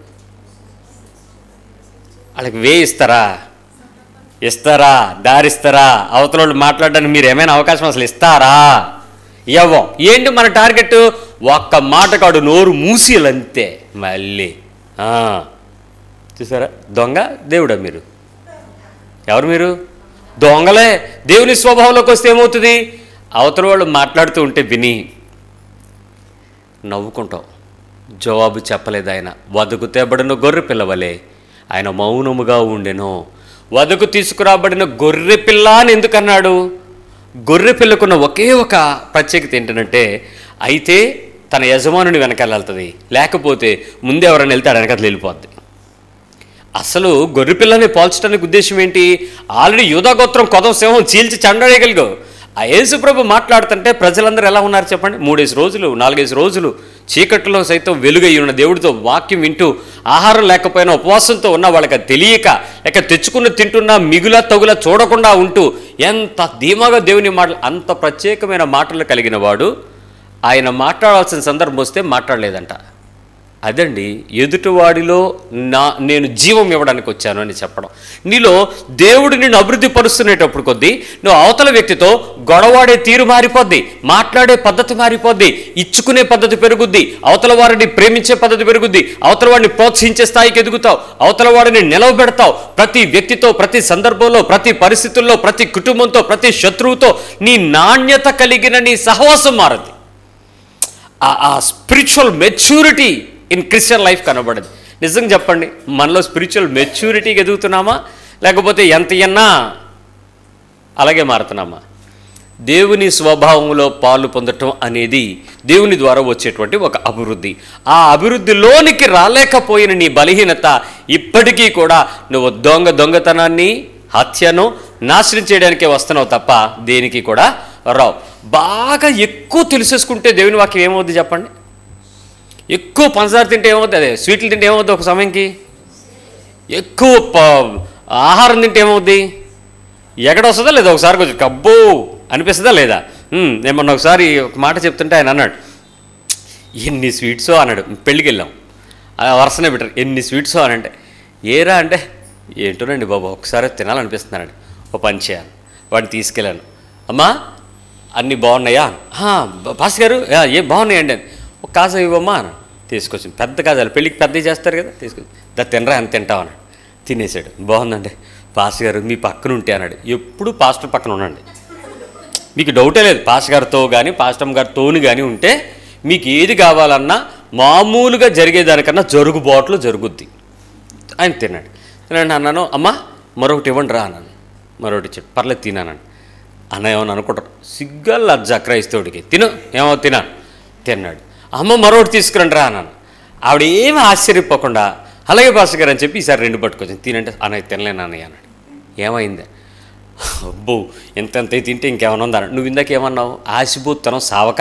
వాళ్ళకి వే ఇస్తారా? ఇస్తారా? దారిస్తారా? అవతల వాళ్ళు మాట్లాడడానికి మీరు ఏమైనా అవకాశం అసలు ఇస్తారా? ఇవ్వం. ఏంటి మన టార్గెట్? ఒక్క మాటకాడు నోరు మూసేలంతే. మళ్ళీ చూసారా? దొంగ దేవుడా మీరు? ఎవరు మీరు? దొంగలే. దేవుని స్వభావంలోకి వస్తే ఏమవుతుంది? అవతల వాళ్ళు మాట్లాడుతూ ఉంటే విని నవ్వుకుంటాం. జవాబు చెప్పలేదు ఆయన. వదకు తేబడిన గొర్రె పిల్లవలే ఆయన మౌనముగా ఉండెను. వదకు తీసుకురాబడిన గొర్రె పిల్ల అని ఎందుకన్నాడు? గొర్రె పిల్లకున్న ఒకే ఒక ప్రత్యేకత ఏంటంటే, అయితే తన యజమానుని వెనకాల వెళ్తుంది, లేకపోతే ముందే ఎవరైనా వెళ్తే వెనకాల వెళ్ళిపోద్ది. అసలు గొర్రె పిల్లని పోల్చడానికి ఉద్దేశం ఏంటి? ఆల్రెడీ యూదాగోత్రం కొదం సింహం చీల్చి చండవేయగలిగా ఆ యేసుప్రభు మాట్లాడుతుంటే ప్రజలందరూ ఎలా ఉన్నారు చెప్పండి? మూడేసి రోజులు నాలుగేసి రోజులు చీకట్లో సైతం వెలుగై ఉన్న దేవుడితో వాక్యం వింటూ, ఆహారం లేకపోయినా ఉపవాసంతో ఉన్న వాళ్ళకి తెలియక, లేక తెచ్చుకుని తింటున్నా మిగుల తగుల చూడకుండా ఉంటూ ఎంత ధీమాగా దేవుని మాటలు, అంత ప్రత్యేకమైన మాటలు కలిగిన వాడు ఆయన మాట్లాడాల్సిన సందర్భం వస్తే మాట్లాడలేదంట. అదండి ఎదుటివాడిలో నా నేను జీవం ఇవ్వడానికి వచ్చాను అని చెప్పడం. నీలో దేవుడు నిన్ను అభివృద్ధి పరుస్తునేటప్పుడు కొద్దీ నువ్వు అవతల వ్యక్తితో గొడవాడే తీరు మారిపోద్ది, మాట్లాడే పద్ధతి మారిపోద్ది, ఇచ్చుకునే పద్ధతి పెరుగుద్ది, అవతల వారిని ప్రేమించే పద్ధతి పెరుగుద్ది, అవతల వాడిని ప్రోత్సహించే స్థాయికి ఎదుగుతావు, అవతల వాడిని నిలవబెడతావు. ప్రతి వ్యక్తితో, ప్రతి సందర్భంలో, ప్రతి పరిస్థితుల్లో, ప్రతి కుటుంబంతో, ప్రతి శత్రువుతో నీ నాణ్యత కలిగిన నీ సహవాసం మారది. ఆ spiritual maturity in Christian life కనబడదు. నిజంగా చెప్పండి, మనలో స్పిరిచువల్ మెచ్యూరిటీకి ఎదుగుతున్నామా, లేకపోతే ఎంత అన్నా అలాగే మారుతున్నామా? దేవుని స్వభావంలో పాలు పొందటం అనేది దేవుని ద్వారా వచ్చేటువంటి ఒక అభివృద్ధి. ఆ అభివృద్ధిలోనికి రాలేకపోయిన నీ బలహీనత ఇప్పటికీ కూడా నువ్వు దొంగ దొంగతనాన్ని, హత్యను నాశనం చేయడానికే వస్తున్నావు తప్ప దేనికి కూడా రావు. బాగా ఎక్కువ తెలిసేసుకుంటే దేవుని వాక్యం ఏమవుద్ది చెప్పండి? ఎక్కువ పంచదార తింటే ఏమవుతుంది? అదే స్వీట్లు తింటే ఏమవుద్ది? ఒక సమయంకి ఎక్కువ ఆహారం తింటే ఏమవుద్ది? ఎక్కడ వస్తుందా లేదా? ఒకసారి కొంచెం కబ్బో అనిపిస్తుందా లేదా? నేను మొన్న ఒకసారి ఒక మాట చెప్తుంటే ఆయన అన్నాడు, ఎన్ని స్వీట్సో అన్నాడు. పెళ్ళికి వెళ్ళాం, వరుసనే పెట్టారు, ఎన్ని స్వీట్సో అని అంటే, ఏరా అంటే ఏంటోనండి బాబు ఒకసారి తినాలనిపిస్తున్నానండి, ఓ పని చేయాలి. వాడిని తీసుకెళ్ళాను, అమ్మా అన్నీ బాగున్నాయా? పాస్ గారు ఏ బాగున్నాయండి అని, ఒక కాజా ఇవ్వమ్మా అని తీసుకొచ్చి, పెద్ద కాజాలు పెళ్ళికి పెద్దవి చేస్తారు కదా, తీసుకొచ్చి దా తినరా ఎంత తింటావు అన్నాడు. తినేసాడు. బాగుందండి పాస్ గారు మీ పక్కన ఉంటే అన్నాడు. ఎప్పుడు పాస్టర్ పక్కన ఉండండి, మీకు డౌటే లేదు. పాస్టర్ గారితో కానీ పాస్టమ్ గారితోని కానీ ఉంటే మీకు ఏది కావాలన్నా మామూలుగా జరిగేదానికన్నా జరుగుబాట్లు జరుగుద్ది. ఆయన తిన్నాడు. తినండి అన్నాను, అమ్మ మరొకటి ఇవ్వండి రా అన్నాను. మరొకటి ఇచ్చాడు. పర్లేదు తినానండి. అన్న ఏమన్నా అనుకుంటారు, సిగ్గల్ లజ్జ క్రైస్తవుడికి, తిను ఏమో తినా తిన్నాడు. అమ్మ మరొకటి తీసుకురండి రా అన్నాను. ఆవిడ ఏమి ఆశ్చర్యపోకుండా అలాగే పాస్టర్ గారు అని చెప్పి ఈసారి రెండు పట్టుకొచ్చింది. తినంటే అన్నయ్య తినలేను అన్నయ్య అన్నాడు. ఏమైంది? అబ్బో ఎంతెంత తింటే ఇంకేమన్నా ఉందా? నువ్వు ఇందాక ఏమన్నావు? ఆశిపోతున్నావు సావక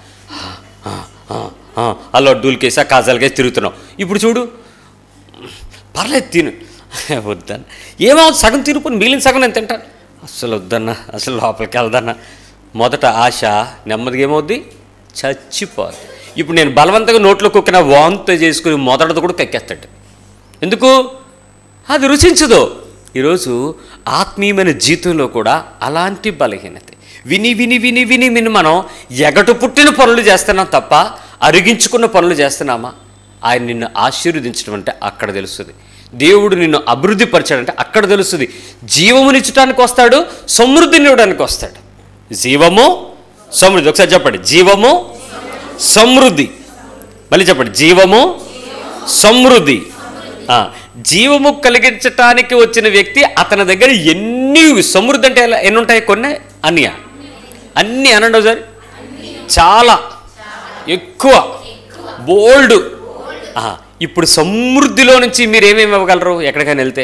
అలా డూల్కేసా కాజాలకేసి తిరుగుతున్నావు. ఇప్పుడు చూడు పర్లేదు తిను. వద్దన్న ఏమవుతుంది, సగం తిరుగుని మిగిలిన సగం నేను తింటాను. అసలు వద్దన్నా, అసలు లోపలికి వెళ్దన్నా. మొదట ఆశ నెమ్మదిగా ఏమవుద్ది, చచ్చిపోద్ది. ఇప్పుడు నేను బలవంతంగా నోట్లో కుక్కిన వాంతో చేసుకుని మొదటిది కూడా కక్కేస్తాడు. ఎందుకు? అది రుచించదు. ఈరోజు ఆత్మీయమైన జీవితంలో కూడా అలాంటి బలహీనత విని విని విని విని విని మనం ఎగటు పుట్టిన పనులు చేస్తున్నాం తప్ప అరిగించుకున్న పనులు చేస్తున్నామా? ఆయన నిన్ను ఆశీర్వదించడం అంటే అక్కడ తెలుస్తుంది. దేవుడు నిన్ను అభివృద్ధి పరిచాడంటే అక్కడ తెలుస్తుంది. జీవమునిచ్చడానికి వస్తాడు, సమృద్ధిని ఇవ్వడానికి వస్తాడు. జీవము సమృద్ధి. ఒకసారి చెప్పండి, జీవము సమృద్ధి. మళ్ళీ చెప్పండి, జీవము సమృద్ధి. జీవము కలిగించటానికి వచ్చిన వ్యక్తి అతని దగ్గర ఎన్ని సమృద్ధి అంటే ఎన్ని ఉంటాయి? కొన్ని అన్నీయా అన్నీ అనండి ఒకసారి. చాలా ఎక్కువ, బోల్డ్. ఇప్పుడు సమృద్ధిలో నుంచి మీరు ఏమేమి ఇవ్వగలరు? ఎక్కడికైనా వెళ్తే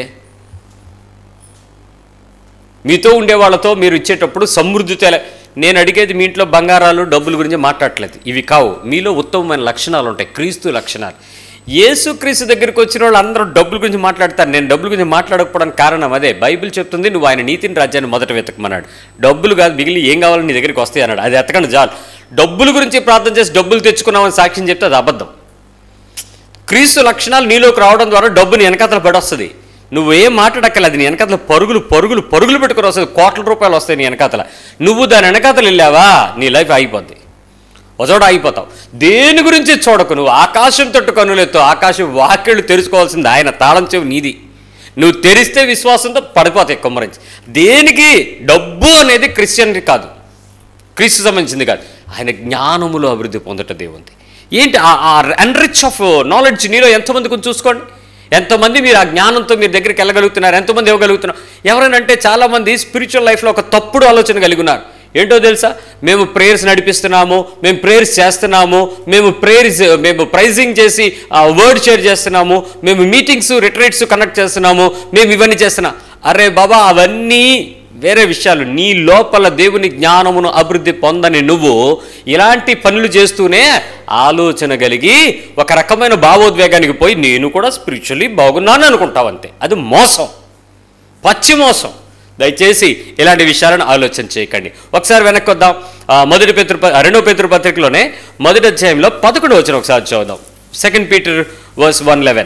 మీతో ఉండే వాళ్ళతో మీరు ఇచ్చేటప్పుడు సమృద్ధితో, నేను అడిగేది మీ ఇంట్లో బంగారాలు డబ్బుల గురించి మాట్లాడట్లేదు, ఇవి కావు. మీలో ఉత్తమమైన లక్షణాలు ఉంటాయి, క్రీస్తు లక్షణాలు. యేసుక్రీస్తు దగ్గరికి వచ్చిన వాళ్ళు అందరూ డబ్బుల గురించి మాట్లాడతారు. నేను డబ్బుల గురించి మాట్లాడకపోవడానికి కారణం అదే. బైబిల్ చెప్తుంది, నువ్వు ఆయన నీతిని రాజ్యాన్ని మొదట వెతకమన్నాడు. డబ్బులు కాదు, మిగిలి ఏం కావాలని నీ దగ్గరికి వస్తాయి అన్నాడు. అది ఎతకండి చాలు. డబ్బుల గురించి ప్రార్థన చేసి డబ్బులు తెచ్చుకున్నామని సాక్ష్యం చెప్తే అది అబద్ధం. క్రీస్తు లక్షణాలు నీలోకి రావడం ద్వారా డబ్బుని వెనకాతల పడొస్తుంది. నువ్వు ఏం మాట్లాడక్కల, అది నీ వెనకాతల పరుగులు పరుగులు పరుగులు పెట్టుకుని వస్తుంది. కోట్ల రూపాయలు వస్తాయి నీ వెనకాతల. నువ్వు దాని వెనకాతలు వెళ్ళావా, నీ లైఫ్ ఆగిపోద్ది, ఒకచోట ఆగిపోతావు. దేని గురించి చూడకు. నువ్వు ఆకాశం తట్టు కనులెత్తు. ఆకాశం వాక్యలు తెరుచుకోవాల్సింది, ఆయన తాళం చెవి నీది. నువ్వు తెరిస్తే విశ్వాసంతో పడిపోతాయి కుమ్మరించి. దేనికి? డబ్బు అనేది క్రిస్టియన్ కాదు, క్రీస్తు సంబంధించింది కాదు. ఆయన జ్ఞానములో అభివృద్ధి పొందట దేవుంది. ఏంటి ఆ ఎన్రిచ్ ఆఫ్ నాలెడ్జ్ నీలో ఎంతమంది కొంచెం చూసుకోండి. ఎంతమంది మీరు ఆ జ్ఞానంతో మీరు దగ్గరికి వెళ్ళగలుగుతున్నారు, ఎంతమంది ఇవ్వగలుగుతున్నారు? ఎవరైనంటే చాలామంది స్పిరిచువల్ లైఫ్లో ఒక తప్పుడు ఆలోచన కలిగి ఉన్నారు. ఏంటో తెలుసా? మేము ప్రేయర్స్ నడిపిస్తున్నాము, మేము ప్రేయర్స్ చేస్తున్నాము, మేము ప్రేయర్స్ మేము ప్రైజింగ్ చేసి వర్డ్ షేర్ చేస్తున్నాము, మేము మీటింగ్స్ రిట్రీట్స్ కండక్ట్ చేస్తున్నాము, మేము ఇవన్నీ చేస్తున్నాం. అరే బాబా, అవన్నీ వేరే విషయాలు. నీ లోపల దేవుని జ్ఞానమును అభివృద్ధి పొందని నువ్వు ఇలాంటి పనులు చేస్తూనే ఆలోచన కలిగి ఒక రకమైన భావోద్వేగానికి పోయి నేను కూడా స్పిరిచువల్లీ బాగున్నాను అనుకుంటావు. అంతే. అది మోసం, పచ్చి మోసం. దయచేసి ఇలాంటి విషయాలను ఆలోచన చేయకండి. ఒకసారి వెనక్కి వద్దాం. మొదటి పేతురు రెండో పేతురు పత్రికలోనే మొదటి అధ్యాయంలో పదకొండు వచనం ఒకసారి చదువుదాం. Second Peter verse one eleven.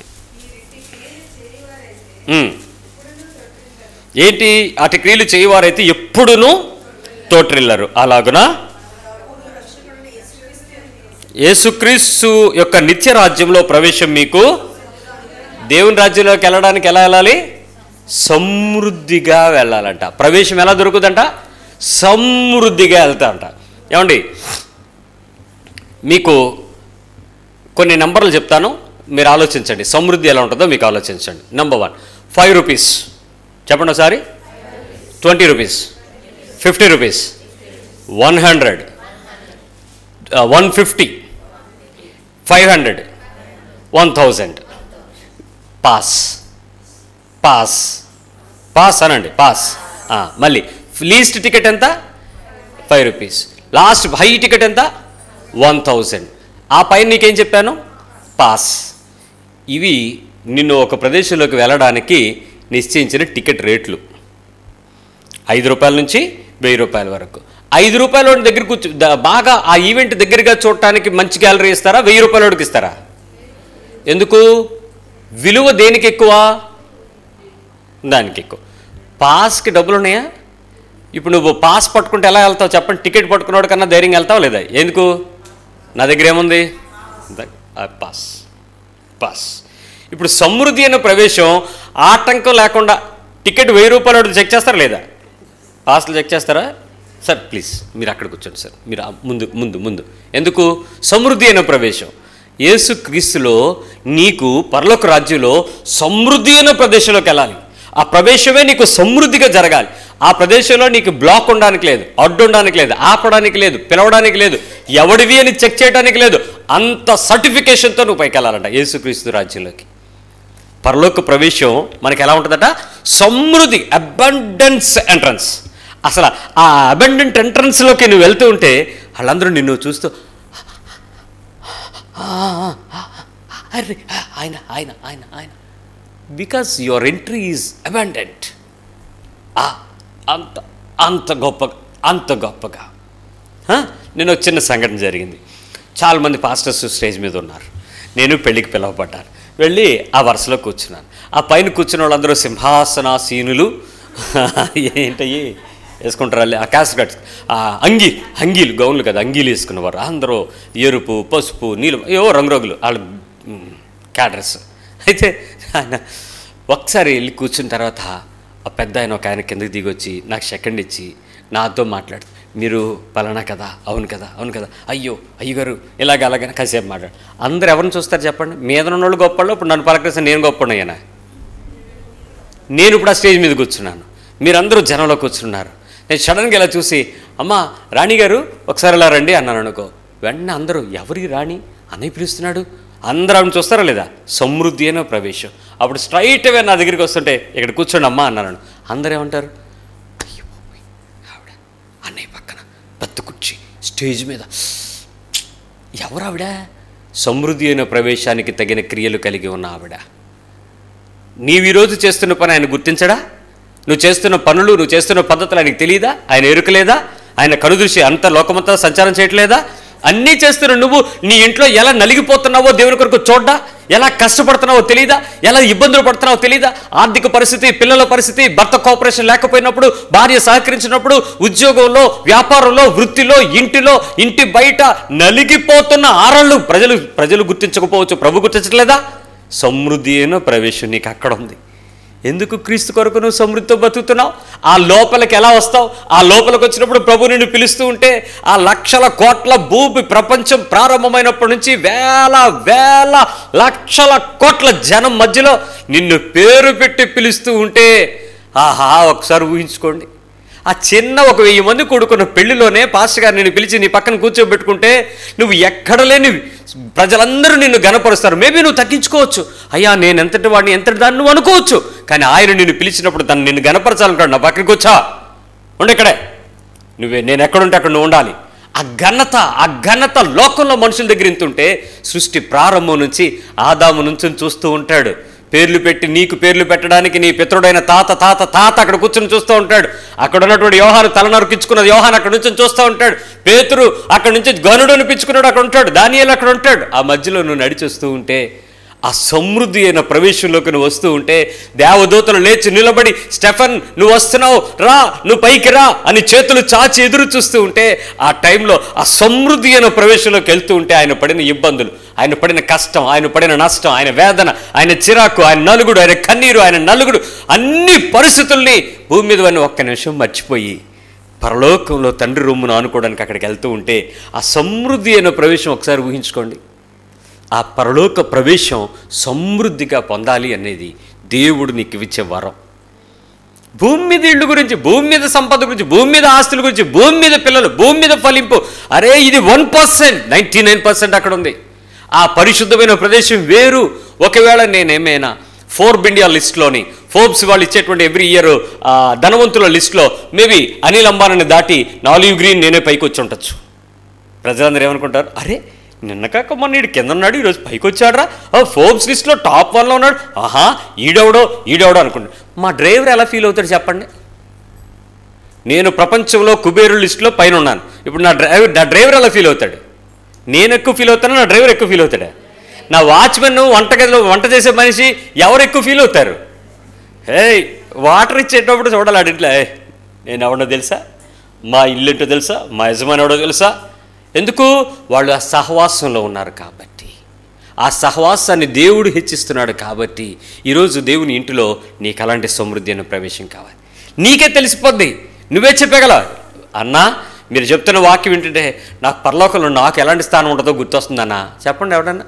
ఏంటి? అటు క్రియలు చేయవారైతే ఎప్పుడునూ తోట్రిల్లరు. అలాగున యేసుక్రీస్తు యొక్క నిత్య రాజ్యంలో ప్రవేశం మీకు. దేవుని రాజ్యంలోకి వెళ్ళడానికి ఎలా వెళ్ళాలి? సమృద్ధిగా వెళ్ళాలంట. ప్రవేశం ఎలా దొరుకుతుందంట? సమృద్ధిగా వెళ్తారంట. ఏమండి, మీకు కొన్ని నంబర్లు చెప్తాను, మీరు ఆలోచించండి, సమృద్ధి ఎలా ఉంటుందో మీకు ఆలోచించండి. నెంబర్ వన్, ఫైవ్ రూపీస్ చెప్పండి ఒకసారి. Twenty rupees, fifty rupees, one hundred, one fifty, five hundred, one thousand. Pass pass pass అనండి, పాస్. మళ్ళీ లీస్ట్ టికెట్ ఎంత? Five rupees. Last high ticket ఎంత? One thousand. ఆ పైన నీకేం చెప్పాను? పాస్. ఇవి నిన్ను ఒక ప్రదేశంలోకి వెళ్ళడానికి నిశ్చయించిన టికెట్ రేట్లు. ఐదు రూపాయల నుంచి వెయ్యి రూపాయల వరకు. ఐదు రూపాయల వాడి దగ్గర కూర్చో బాగా ఆ ఈవెంట్ దగ్గరగా చూడటానికి మంచి గ్యాలరీ ఇస్తారా, వెయ్యి రూపాయల వాడికి ఇస్తారా? ఎందుకు? విలువ దేనికి ఎక్కువ? దానికి ఎక్కువ. పాస్కి డబ్బులు ఉన్నాయా? ఇప్పుడు నువ్వు పాస్ పట్టుకుంటే ఎలా వెళ్తావు చెప్పండి? టికెట్ పట్టుకున్నాడు కన్నా ధైర్యంగా వెళ్తావు లేదా? ఎందుకు? నా దగ్గర ఏముంది? Pass pass. ఇప్పుడు సమృద్ధి అనే ప్రవేశం ఆటంకం లేకుండా టికెట్ వెయ్యి రూపాయలు చెక్ చేస్తారా లేదా? పాస్లు చెక్ చేస్తారా? సార్ ప్లీజ్ మీరు అక్కడ కూర్చోండి సార్, మీరు ముందు ముందు ముందు. ఎందుకు? సమృద్ధి అయిన ప్రవేశం. యేసు క్రీస్తులో నీకు పరలోక రాజ్యంలో సమృద్ధి అయిన ప్రదేశంలోకి వెళ్ళాలి. ఆ ప్రవేశమే నీకు సమృద్ధిగా జరగాలి. ఆ ప్రదేశంలో నీకు బ్లాక్ ఉండడానికి లేదు, అడ్డు ఉండడానికి లేదు, ఆపడానికి లేదు, పిలవడానికి లేదు, ఎవడివి అని చెక్ చేయడానికి లేదు. అంత సర్టిఫికేషన్తో నువ్వు పైకి వెళ్ళాలంట యేసుక్రీస్తు రాజ్యంలోకి. పరలోక ప్రవేశం మనకి ఎలా ఉంటుందట? సమృద్ధి, అబండెన్స్ ఎంట్రన్స్. అసలు ఆ అబండెంట్ ఎంట్రన్స్లోకి నువ్వు వెళ్తూ ఉంటే వాళ్ళందరూ నిన్ను చూస్తూ అరే ఆయన ఆయన ఆయన ఆయన because your entry is abundant. అంత అంత గొప్పగా అంత గొప్పగా. నేను ఒక చిన్న సంఘటన జరిగింది. చాలామంది పాస్టర్స్ స్టేజ్ మీద ఉన్నారు. నేను పెళ్ళికి పిలవబడ్డాను. వెళ్ళి ఆ వరుసలో కూర్చున్నాను. ఆ పైన కూర్చున్న వాళ్ళందరూ సింహాసనాసీనులు. ఏంటయ్యి వేసుకుంటారు ఆ క్యాస్ట్ కట్స్, ఆ అంగీ అంగీలు, గౌన్లు కదా, అంగీలు వేసుకున్నవారు అందరూ ఎరుపు, పసుపు, నీలం, ఏవో రంగురంగులు వాళ్ళ క్యాడర్స్. అయితే ఆయన ఒకసారి వెళ్ళి కూర్చున్న తర్వాత ఆ పెద్ద ఆయన ఒక ఆయన కిందకి దిగొచ్చి నాకు సెకండ్ ఇచ్చి నాతో మాట్లాడు, మీరు పలానా కదా, అవును కదా, అవును కదా, అయ్యో అయ్యగారు ఇలాగ అలాగని కాసేపు మాట్లాడు. అందరు ఎవరిని చూస్తారు చెప్పండి? మీద ఉన్న వాళ్ళు గొప్పళ్ళు. ఇప్పుడు నన్ను పలకరిస్తే నేను గొప్పనయ్యానా? నేను ఇప్పుడు ఆ స్టేజ్ మీద కూర్చున్నాను, మీరందరూ జనంలో కూర్చున్నారు. నేను సడన్గా ఇలా చూసి అమ్మ రాణి గారు ఒకసారి ఇలా రండి అన్నాను అనుకో, వెంటనే అందరూ ఎవరి రాణి అన్నయ్య పిలుస్తున్నాడు, అందరూ ఆవిడ చూస్తారా లేదా? సమృద్ధి అయిన ప్రవేశం. అప్పుడు స్ట్రైట్ అవే నా దగ్గరికి వస్తుంటే ఇక్కడ కూర్చోండి అమ్మ అన్నాను. అందరూ ఏమంటారు? అయ్యో ఆవిడ అన్నయ్య పక్కన పెద్ద కుర్చీ స్టేజ్ మీద, ఎవరు ఆవిడ? సమృద్ధి అయిన ప్రవేశానికి తగిన క్రియలు కలిగి ఉన్న ఆవిడ. నీవు ఈరోజు చేస్తున్న పని ఆయన గుర్తించడా? నువ్వు చేస్తున్న పనులు, నువ్వు చేస్తున్న పద్ధతులు ఆయనకు తెలియదా? ఆయన ఎరుకలేదా? ఆయన కనుదృష్టి అంత లోకమంతా సంచారం చేయట్లేదా? అన్నీ చేస్తున్న నువ్వు నీ ఇంట్లో ఎలా నలిగిపోతున్నావో దేవుని కొరకు చూడ్డా? ఎలా కష్టపడుతున్నావో తెలియదా? ఎలా ఇబ్బందులు పడుతున్నావో తెలియదా? ఆర్థిక పరిస్థితి, పిల్లల పరిస్థితి, భర్త కోఆపరేషన్ లేకపోయినప్పుడు, భార్య సహకరించినప్పుడు, ఉద్యోగంలో, వ్యాపారంలో, వృత్తిలో, ఇంటిలో, ఇంటి బయట నలిగిపోతున్న ఆరళ్ళు ప్రజలు ప్రజలు గుర్తించకపోవచ్చు, ప్రభు గుర్తించట్లేదా? సమృద్ధి అయిన ప్రవేశం నీకు అక్కడ ఉంది. ఎందుకు క్రీస్తు కొరకు నువ్వు సమృద్ధితో బతుకుతున్నావు? ఆ లోపలికి ఎలా వస్తావు? ఆ లోపలికి వచ్చినప్పుడు ప్రభు నిన్ను పిలుస్తూ ఉంటే ఆ లక్షల కోట్ల భూమి ప్రపంచం ప్రారంభమైనప్పటి నుంచి వేల వేల లక్షల కోట్ల జనం మధ్యలో నిన్ను పేరు పెట్టి పిలుస్తూ ఉంటే ఆహా ఒకసారి ఊహించుకోండి. ఆ చిన్న ఒక వెయ్యి మంది కూడుకున్న పెళ్లిలోనే పాస్టర్ గారు నిన్ను పిలిచి నీ పక్కన కూర్చోబెట్టుకుంటే నువ్వు ఎక్కడ లేని ప్రజలందరూ నిన్ను గణపరుస్తారు. మేబీ నువ్వు తగ్గించుకోవచ్చు, అయ్యా నేను ఎంతటి వాడిని ఎంతటి దాన్ని నువ్వు అనుకోవచ్చు. కానీ ఆయన నిన్ను పిలిచినప్పుడు తను నిన్ను గణపరచాలనుకోండి, నా పక్కనకి వచ్చా ఉండి ఇక్కడే, నువ్వే నేను ఎక్కడుంటే అక్కడ నువ్వు ఉండాలి. ఆ ఘనత ఆ ఘనత లోకంలో మనుషుల దగ్గర ఇంతుంటే సృష్టి ప్రారంభం నుంచి ఆదాము నుంచి చూస్తూ ఉంటాడు. పేర్లు పెట్టి నీకు పేర్లు పెట్టడానికి నీ పితరుడైన తాత తాత తాత అక్కడ కూర్చొని చూస్తూ ఉంటాడు. అక్కడ ఉన్నటువంటి యోహాను తల నరికించుకున్నది యోహాను అక్కడ నుంచి చూస్తూ ఉంటాడు. పేతురు అక్కడ నుంచి గనుడు అనిపించుకున్నాడు అక్కడ ఉంటాడు. దానియేలు అక్కడ ఉంటాడు. ఆ మధ్యలో నువ్వు నడిచి వస్తూ ఉంటే ఆ సమృద్ధి అయిన ప్రవేశంలోకి నువ్వు వస్తూ ఉంటే దేవదూతలు లేచి నిలబడి స్టెఫన్ నువ్వు వస్తున్నావు రా, నువ్వు పైకి రా అని చేతులు చాచి ఎదురు చూస్తూ ఉంటే ఆ టైంలో ఆ సమృద్ధి అయిన ప్రవేశంలోకి వెళ్తూ ఉంటే ఆయన పడిన ఇబ్బందులు, ఆయన పడిన కష్టం, ఆయన పడిన నష్టం, ఆయన వేదన, ఆయన చిరాకు, ఆయన నలుగుడు, ఆయన కన్నీరు, ఆయన నలుగుడు, అన్ని పరిస్థితుల్ని భూమి మీద వాడిని ఒక్క నిమిషం మర్చిపోయి పరలోకంలో తండ్రి రొమ్మును ఆనుకోవడానికి అక్కడికి వెళ్తూ ఉంటే ఆ సమృద్ధి అయిన ప్రవేశం ఒకసారి ఊహించుకోండి. ఆ పరలోక ప్రవేశం సమృద్ధిగా పొందాలి అనేది దేవుడు నీకు ఇచ్చే వరం. భూమి మీద ఇళ్ళు గురించి, భూమి మీద సంపద గురించి, భూమి మీద ఆస్తుల గురించి, భూమి మీద పిల్లలు, భూమి మీద ఫలింపు, అరే ఇది one percent ninety nine percent అక్కడ ఉంది. ఆ పరిశుద్ధమైన ప్రదేశం వేరు. ఒకవేళ నేనేమైనా ఫోర్బ్ ఇండియా లిస్ట్లోని, ఫోర్బ్స్ వాళ్ళు ఇచ్చేటువంటి ఎవ్రీ ఇయర్ ధనవంతుల లిస్ట్లో మేబీ అనిల్ అంబానీని దాటి నాలుగు గ్రీన్ నేనే పైకి వచ్చి ఉండొచ్చు. ప్రజలందరూ ఏమనుకుంటారు, అరే నిన్న కాక మొన్న ఈడు కింద ఉన్నాడు, ఈరోజు పైకి వచ్చాడరా, ఫోర్బ్స్ లిస్ట్లో టాప్ వన్లో ఉన్నాడు, ఆహా ఈడెవడో ఈడెవడో అనుకుంటాడు. మా డ్రైవర్ ఎలా ఫీల్ అవుతాడు చెప్పండి? నేను ప్రపంచంలో కుబేరు లిస్టులో పైన ఉన్నాను, ఇప్పుడు నా డ్రైవర్ నా డ్రైవర్ ఎలా ఫీల్ అవుతాడు? నేను ఎక్కువ ఫీల్ అవుతాను, నా డ్రైవర్ ఎక్కువ ఫీల్ అవుతాడా? నా వాచ్మెన్ వంటగదిలో వంట చేసే మనిషి ఎవరు ఎక్కువ ఫీల్ అవుతారు? హే వాటర్ ఇచ్చేటప్పుడు చూడాలి అడిట్లా, నేను ఎవడో తెలుసా, మా ఇల్లు ఏంటో తెలుసా, మా యజమాని ఎవడో తెలుసా? ఎందుకు? వాళ్ళు ఆ సహవాసంలో ఉన్నారు కాబట్టి, ఆ సహవాసాన్ని దేవుడు హెచ్చిస్తున్నాడు కాబట్టి ఈరోజు దేవుని ఇంటిలో నీకు అలాంటి సమృద్ధి అనే ప్రవేశం కావాలి. నీకే తెలిసిపోద్ది, నువ్వే చెప్పగలవు. అన్నా మీరు చెప్తున్న వాక్యం వింటుంటే నాకు పరలోకంలో నాకు ఎలాంటి స్థానం ఉంటుందో గుర్తొస్తుందన్నా. చెప్పండి ఎవడన్నా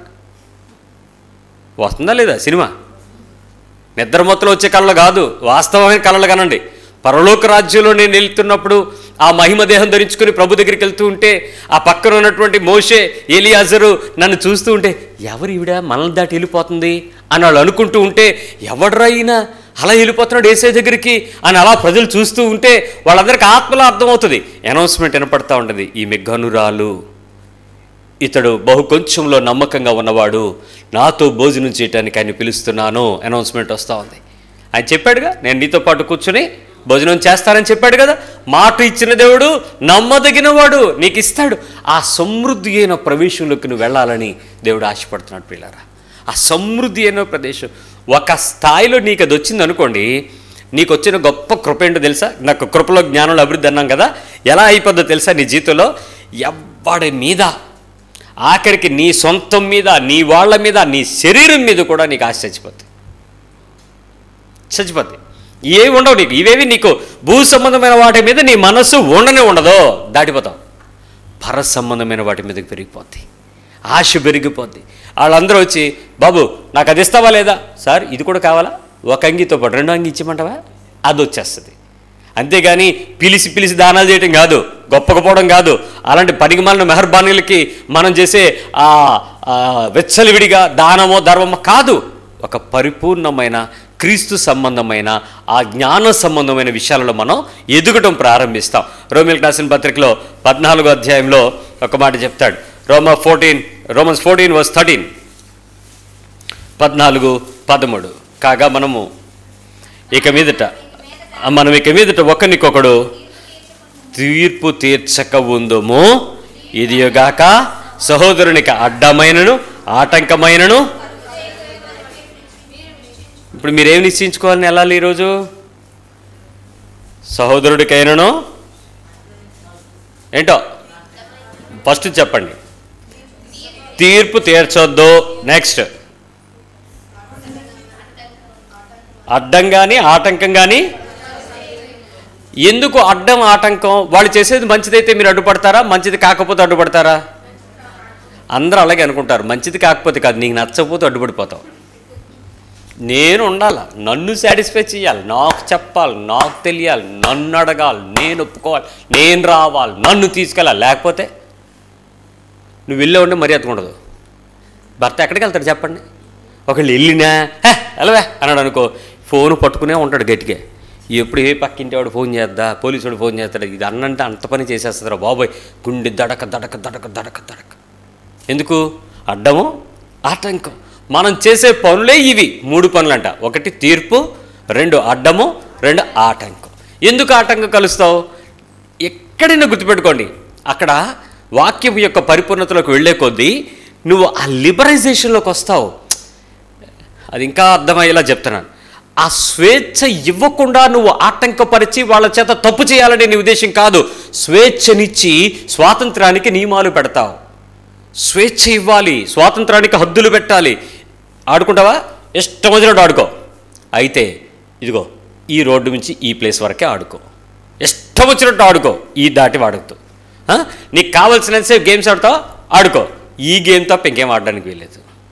వస్తుందా లేదా? సినిమా నిద్రమత్తులో వచ్చే కళలు కాదు, వాస్తవమైన కళలు కానండి. పరలోక రాజ్యంలో నేను వెళ్తున్నప్పుడు ఆ మహిమ దేహం ధరించుకుని ప్రభు దగ్గరికి వెళ్తూ ఉంటే ఆ పక్కన ఉన్నటువంటి మోషే, ఎలియాజరు నన్ను చూస్తూ ఉంటే ఎవరు ఈవిడ మనల్ని దాటి వెళ్ళిపోతుంది అని వాళ్ళు అనుకుంటూ ఉంటే, ఎవడరా అయినా అలా వెళ్ళిపోతున్నాడు ఏసై దగ్గరికి అని అలా ప్రజలు చూస్తూ ఉంటే వాళ్ళందరికీ ఆత్మలో అర్థమవుతుంది. అనౌన్స్మెంట్ వినపడతా ఉంటుంది, ఈ మెగ్గనురాలు, ఇతడు బహు కొంచెంలో నమ్మకంగా ఉన్నవాడు, నాతో భోజనం చేయడానికి ఆయన పిలుస్తున్నాను. అనౌన్స్మెంట్ వస్తూ ఉంది. ఆయన చెప్పాడుగా, నేను నీతో పాటు కూర్చుని భోజనం చేస్తానని చెప్పాడు కదా. మాట ఇచ్చిన దేవుడు నమ్మదగిన వాడు, నీకు ఇస్తాడు. ఆ సమృద్ధి అయిన ప్రవేశంలోకి నువ్వు వెళ్ళాలని దేవుడు ఆశపడుతున్నాడు పిల్లరా. ఆ సమృద్ధి అయిన ప్రదేశం ఒక స్థాయిలో నీకు అది వచ్చింది అనుకోండి, నీకు వచ్చిన గొప్ప కృప ఏంటో తెలుసా? నాకు కృపలో జ్ఞానంలో అభివృద్ధి అన్నాం కదా, ఎలా అయిపోద్దో తెలుసా? నీ జీవితంలో ఎవ్వడి మీద, ఆఖరికి నీ సొంతం మీద, నీ వాళ్ళ మీద, నీ శరీరం మీద కూడా నీకు ఆశ చచ్చిపోద్ది. చచ్చిపోద్ది. ఏవి ఉండవు నీకు, ఇవేవి నీకు భూ సంబంధమైన వాటి మీద నీ మనస్సు ఉండనే ఉండదో, దాటిపోతావు. పర సంబంధమైన వాటి మీదకి పెరిగిపోద్ది, ఆశ పెరిగిపోద్ది. వాళ్ళందరూ వచ్చి, బాబు నాకు అది ఇస్తావా లేదా? సార్ ఇది కూడా కావాలా? ఒక అంగితో పాటు రెండో అంగి ఇచ్చేయమంటావా? అది వచ్చేస్తుంది. అంతేగాని పిలిచి పిలిచి దానాలు చేయటం కాదు, గొప్పకపోవడం కాదు. అలాంటి పనికిమాలిన మెహర్బానీలకి మనం చేసే ఆ వెచ్చలివిడిగా దానమో ధర్మమో కాదు. ఒక పరిపూర్ణమైన క్రీస్తు సంబంధమైన ఆ జ్ఞాన సంబంధమైన విషయాలలో మనం ఎదుగటం ప్రారంభిస్తాం. రోమిలకు రాసిన పత్రికలో పద్నాలుగో అధ్యాయంలో ఒక మాట చెప్తాడు. రోమా fourteen Romans fourteen verse thirteen పద్నాలుగు పదమూడు కాగా మనము ఇక మీదట మనం ఇక మీదట ఒకరికొకడు తీర్పు తీర్చక ఉందుము, ఇదిగాక సహోదరునికి అడ్డమైనను ఆటంకమైనను. ఇప్పుడు మీరేమి నిశ్చయించుకోవాలని వెళ్ళాలి ఈరోజు? సహోదరుడికైనను ఏంటో ఫస్ట్ చెప్పండి. తీర్పు తీర్చొద్దు. నెక్స్ట్ అడ్డం కానీ ఆటంకం కానీ. ఎందుకు అడ్డం ఆటంకం? వాళ్ళు చేసేది మంచిదైతే మీరు అడ్డుపడతారా? మంచిది కాకపోతే అడ్డుపడతారా? అందరూ అలాగే అనుకుంటారు. మంచిది కాకపోతే కాదు, నీకు నచ్చకపోతే అడ్డుపడిపోతావు. నేను ఉండాలి, నన్ను సాటిస్ఫై చేయాలి, నాకు చెప్పాలి, నాకు తెలియాలి, నన్ను అడగాలి, నేను ఒప్పుకోవాలి, నేను రావాలి, నన్ను తీసుకెళ్ళాలి. లేకపోతే నువ్వు వెళ్ళే ఉంటే మర్యాద ఉండదు. భర్త ఎక్కడికి వెళ్తాడు చెప్పండి? ఒకళ్ళు వెళ్ళినా హే వెళ్ళవే అన్నాడు అనుకో, ఫోన్ పట్టుకునే ఉంటాడు గట్టిగా. ఎప్పుడు ఏ పక్కింటి వాడు ఫోన్ చేద్దా, పోలీసుడు ఫోన్ చేస్తాడు. ఇది అన్నంటే అంత పని చేసేస్తారా బాబోయ్, గుండె దడక దడక దడక దడక దడక. ఎందుకు? అడ్డము ఆటంకం. మనం చేసే పనులే ఇవి మూడు పనులంట. ఒకటి తీర్పు, రెండు అడ్డము, రెండు ఆటంకం. ఎందుకు ఆటంకం కలుస్తావు? ఎక్కడైనా గుర్తుపెట్టుకోండి, అక్కడ వాక్యం యొక్క పరిపూర్ణతలోకి వెళ్ళే కొద్దీ నువ్వు ఆ లిబరైజేషన్లోకి వస్తావు. అది ఇంకా అర్థమయ్యేలా చెప్తున్నాను. ఆ స్వేచ్ఛ ఇవ్వకుండా నువ్వు ఆటంకపరిచి వాళ్ళ చేత తప్పు చేయాలనే నీ ఉద్దేశం కాదు. స్వేచ్ఛనిచ్చి స్వాతంత్రానికి నియమాలు పెడతావు. స్వేచ్ఛ ఇవ్వాలి, స్వాతంత్రానికి హద్దులు పెట్టాలి. ఆడుకుంటావా? ఇష్టం వచ్చినట్టు ఆడుకో. అయితే ఇదిగో ఈ రోడ్డు నుంచి ఈ ప్లేస్ వరకే ఆడుకో, ఇష్టం వచ్చినట్టు ఆడుకో, ఈ దాటి వాడుతూ. నీకు కావాల్సినంతసేపు గేమ్స్ ఆడుతావు, ఆడుకో. ఈ గేమ్ తప్ప ఇంకేం ఆడడానికి వీలేదు.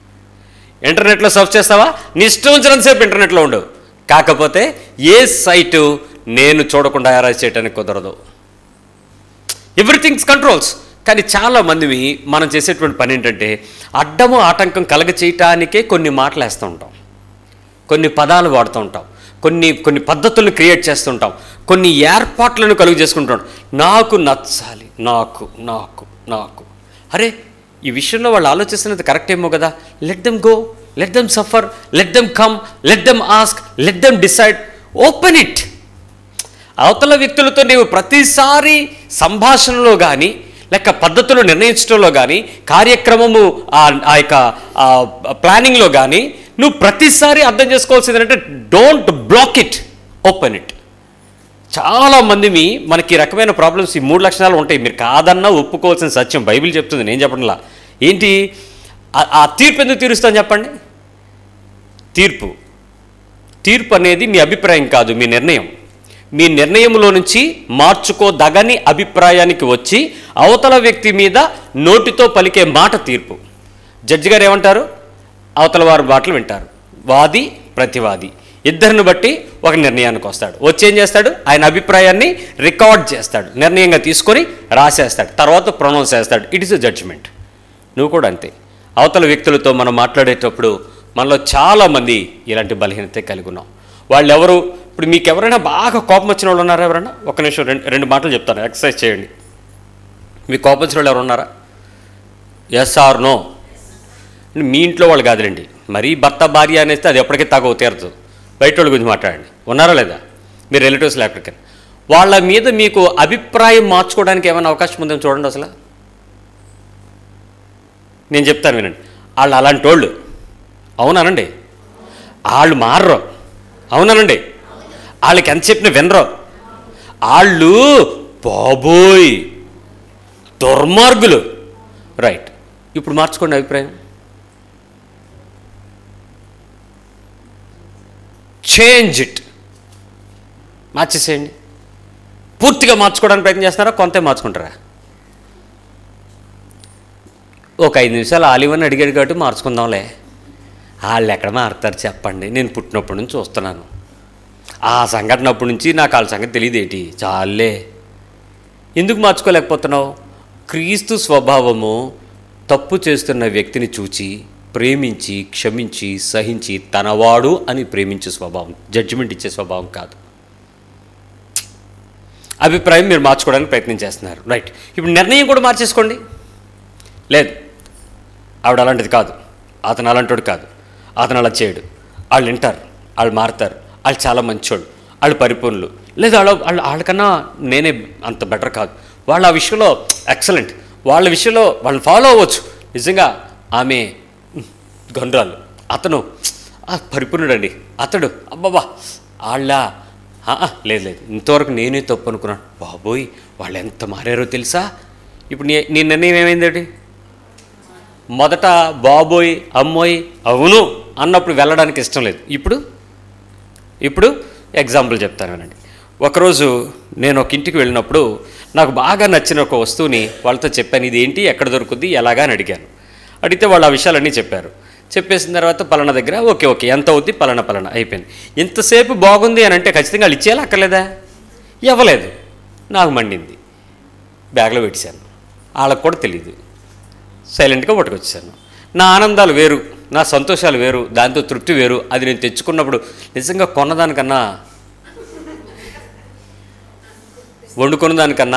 ఇంటర్నెట్లో సర్ఫ్ చేస్తావా, నీ ఇష్టం వచ్చినంతసేపు ఇంటర్నెట్లో ఉండు. కాకపోతే ఏ సైటు నేను చూడకుండా అరేంజ్ చేయడానికి కుదరదు. Everything's controls. కానీ చాలామందివి మనం చేసేటువంటి పని ఏంటంటే అడ్డము ఆటంకం కలగ చేయటానికే కొన్ని మాటలు వేస్తూ ఉంటాం, కొన్ని పదాలు వాడుతూ ఉంటాం, కొన్ని కొన్ని పద్ధతులను క్రియేట్ చేస్తుంటాం, కొన్ని ఏర్పాట్లను కలుగు చేసుకుంటాం. నాకు నచ్చాలి, నాకు నాకు నాకు అరే ఈ విషయంలో వాళ్ళు ఆలోచిస్తున్నది కరెక్ట్ ఏమో కదా, let them go, let them suffer, let them come, let them ask, let them decide, open it. అవతల వ్యక్తులతో నీవు ప్రతిసారి సంభాషణలో కానీ లేక పద్ధతులు నిర్ణయించడంలో కానీ కార్యక్రమము ఆ యొక్క ప్లానింగ్లో కానీ నువ్వు ప్రతిసారి అర్థం చేసుకోవాల్సింది ఏంటంటే don't block it, open it. చాలామంది మనకి ఈ రకమైన ప్రాబ్లమ్స్, ఈ మూడు లక్షణాలు ఉంటాయి. మీరు కాదన్నా ఒప్పుకోవాల్సిన సత్యం బైబిల్ చెప్తుంది, నేను చెప్పడంలా. ఏంటి ఆ తీర్పు ఎందుకు తీరుస్తాను చెప్పండి? తీర్పు తీర్పు అనేది మీ అభిప్రాయం కాదు, మీ నిర్ణయం. మీ నిర్ణయంలో నుంచి మార్చుకోదగని అభిప్రాయానికి వచ్చి అవతల వ్యక్తి మీద నోటితో పలికే మాట తీర్పు. జడ్జి గారు ఏమంటారు? అవతల వారి మాటలు వింటారు. వాది ప్రతివాది ఇద్దరిని బట్టి ఒక నిర్ణయానికి వస్తాడు. వచ్చి ఏం చేస్తాడు? ఆయన అభిప్రాయాన్ని రికార్డ్ చేస్తాడు, నిర్ణయంగా తీసుకొని రాసేస్తాడు, తర్వాత ప్రొనౌన్స్ చేస్తాడు. It is a judgement. నువ్వు కూడా అంతే. అవతల వ్యక్తులతో మనం మాట్లాడేటప్పుడు మనలో చాలామంది ఇలాంటి బలహీనత కలిగి ఉన్నాం. వాళ్ళు ఎవరు? ఇప్పుడు మీకు ఎవరైనా బాగా కోపం వచ్చిన వాళ్ళు ఉన్నారా? ఎవరైనా? ఒక నిమిషం రెండు రెండు మాటలు చెప్తాను, ఎక్సర్సైజ్ చేయండి. మీకు కోపం వచ్చిన వాళ్ళు ఎవరు ఉన్నారా? Yes or no? మీ ఇంట్లో వాళ్ళు కాదులేండి, మరీ భర్త భార్య అనేస్తే అది ఎప్పటికీ తగవు తీరదు. బయట వాళ్ళ గురించి మాట్లాడండి. ఉన్నారా లేదా? మీ రిలేటివ్స్ లేకపోతే వాళ్ళ మీద మీకు అభిప్రాయం మార్చుకోవడానికి ఏమైనా అవకాశం ఉందేమో చూడండి. అసలు నేను చెప్తాను వినండి. వాళ్ళు అలాంటి వాళ్ళు, అవునానండి? వాళ్ళు మారరు, అవునానండి? వాళ్ళకి ఎంత చెప్పినా వినరు. వాళ్ళు బాబోయ్ దుర్మార్గులు. రైట్, ఇప్పుడు మార్చుకోండి అభిప్రాయం. చేంజ్ ఇట్, మార్చేసేయండి. పూర్తిగా మార్చుకోవడానికి ప్రయత్నం చేస్తున్నారా? కొంత మార్చుకుంటారా? ఒక ఐదు నిమిషాలు ఆలివని అడిగాడు కాబట్టి మార్చుకుందాంలే. వాళ్ళు ఎక్కడ మారుతారు చెప్పండి? నేను పుట్టినప్పటి నుంచి చూస్తున్నాను ఆ సంఘటన. అప్పటి నుంచి నాకు వాళ్ళ సంగతి తెలియదేటి. చాలే. ఎందుకు మార్చుకోలేకపోతున్నావు? క్రీస్తు స్వభావము తప్పు చేస్తున్న వ్యక్తిని చూచి ప్రేమించి క్షమించి సహించి తనవాడు అని ప్రేమించే స్వభావం, జడ్జిమెంట్ ఇచ్చే స్వభావం కాదు. అభిప్రాయం మీరు మార్చుకోవడానికి ప్రయత్నం చేస్తున్నారు. రైట్, ఇప్పుడు నిర్ణయం కూడా మార్చేసుకోండి. లేదు, ఆవిడ అలాంటిది కాదు, అతను అలాంటివాడు కాదు, అతను అలా చేయడు, వాళ్ళు వింటారు, వాళ్ళు మారుతారు, వాళ్ళు చాలా మంచోళ్ళు, వాళ్ళు పరిపూర్ణులు. లేదు వాళ్ళ వాళ్ళ వాళ్ళకన్నా నేనే అంత బెటర్ కాదు, వాళ్ళు ఆ విషయంలో ఎక్సలెంట్, వాళ్ళ విషయంలో వాళ్ళని ఫాలో అవ్వచ్చు. నిజంగా ఆమె గండ్రాలు, అతను పరిపూర్ణుడండి, అతడు అబ్బాబా వాళ్ళ లేదు లేదు ఇంతవరకు నేనే తప్పు అనుకున్నాను. బాబోయ్ వాళ్ళు ఎంత మారారో తెలుసా? ఇప్పుడు నీ నీ నిర్ణయం ఏమైందండి? మొదట బాబోయ్ అమ్మోయ్ అవును అన్నప్పుడు వెళ్ళడానికి ఇష్టం లేదు. ఇప్పుడు ఇప్పుడు ఎగ్జాంపుల్ చెప్తాను వినండి. ఒకరోజు నేను ఒక ఇంటికి వెళ్ళినప్పుడు నాకు బాగా నచ్చిన ఒక వస్తువుని వాళ్ళతో చెప్పాను. ఇది ఏంటి, ఎక్కడ దొరుకుద్ది, ఎలాగా అని అడిగాను. అడిగితే వాళ్ళు ఆ విషయాలన్నీ చెప్పారు. చెప్పేసిన తర్వాత పలానా దగ్గర ఓకే ఓకే ఎంత అవుద్ది, పలానా పలానా అయిపోయింది. ఇంతసేపు బాగుంది అని అంటే ఖచ్చితంగా వాళ్ళు ఇచ్చేయాలి అక్కర్లేదా? ఇవ్వలేదు. నాకు మండింది, బ్యాగ్లో పెట్టేశాను. వాళ్ళకు కూడా తెలియదు, సైలెంట్గా పట్టుకొచ్చేసాను. నా ఆనందాలు వేరు, నా సంతోషాలు వేరు, దాంతో తృప్తి వేరు. అది నేను తెచ్చుకున్నప్పుడు నిజంగా కొన్నదానికన్నా వండుకున్న దానికన్నా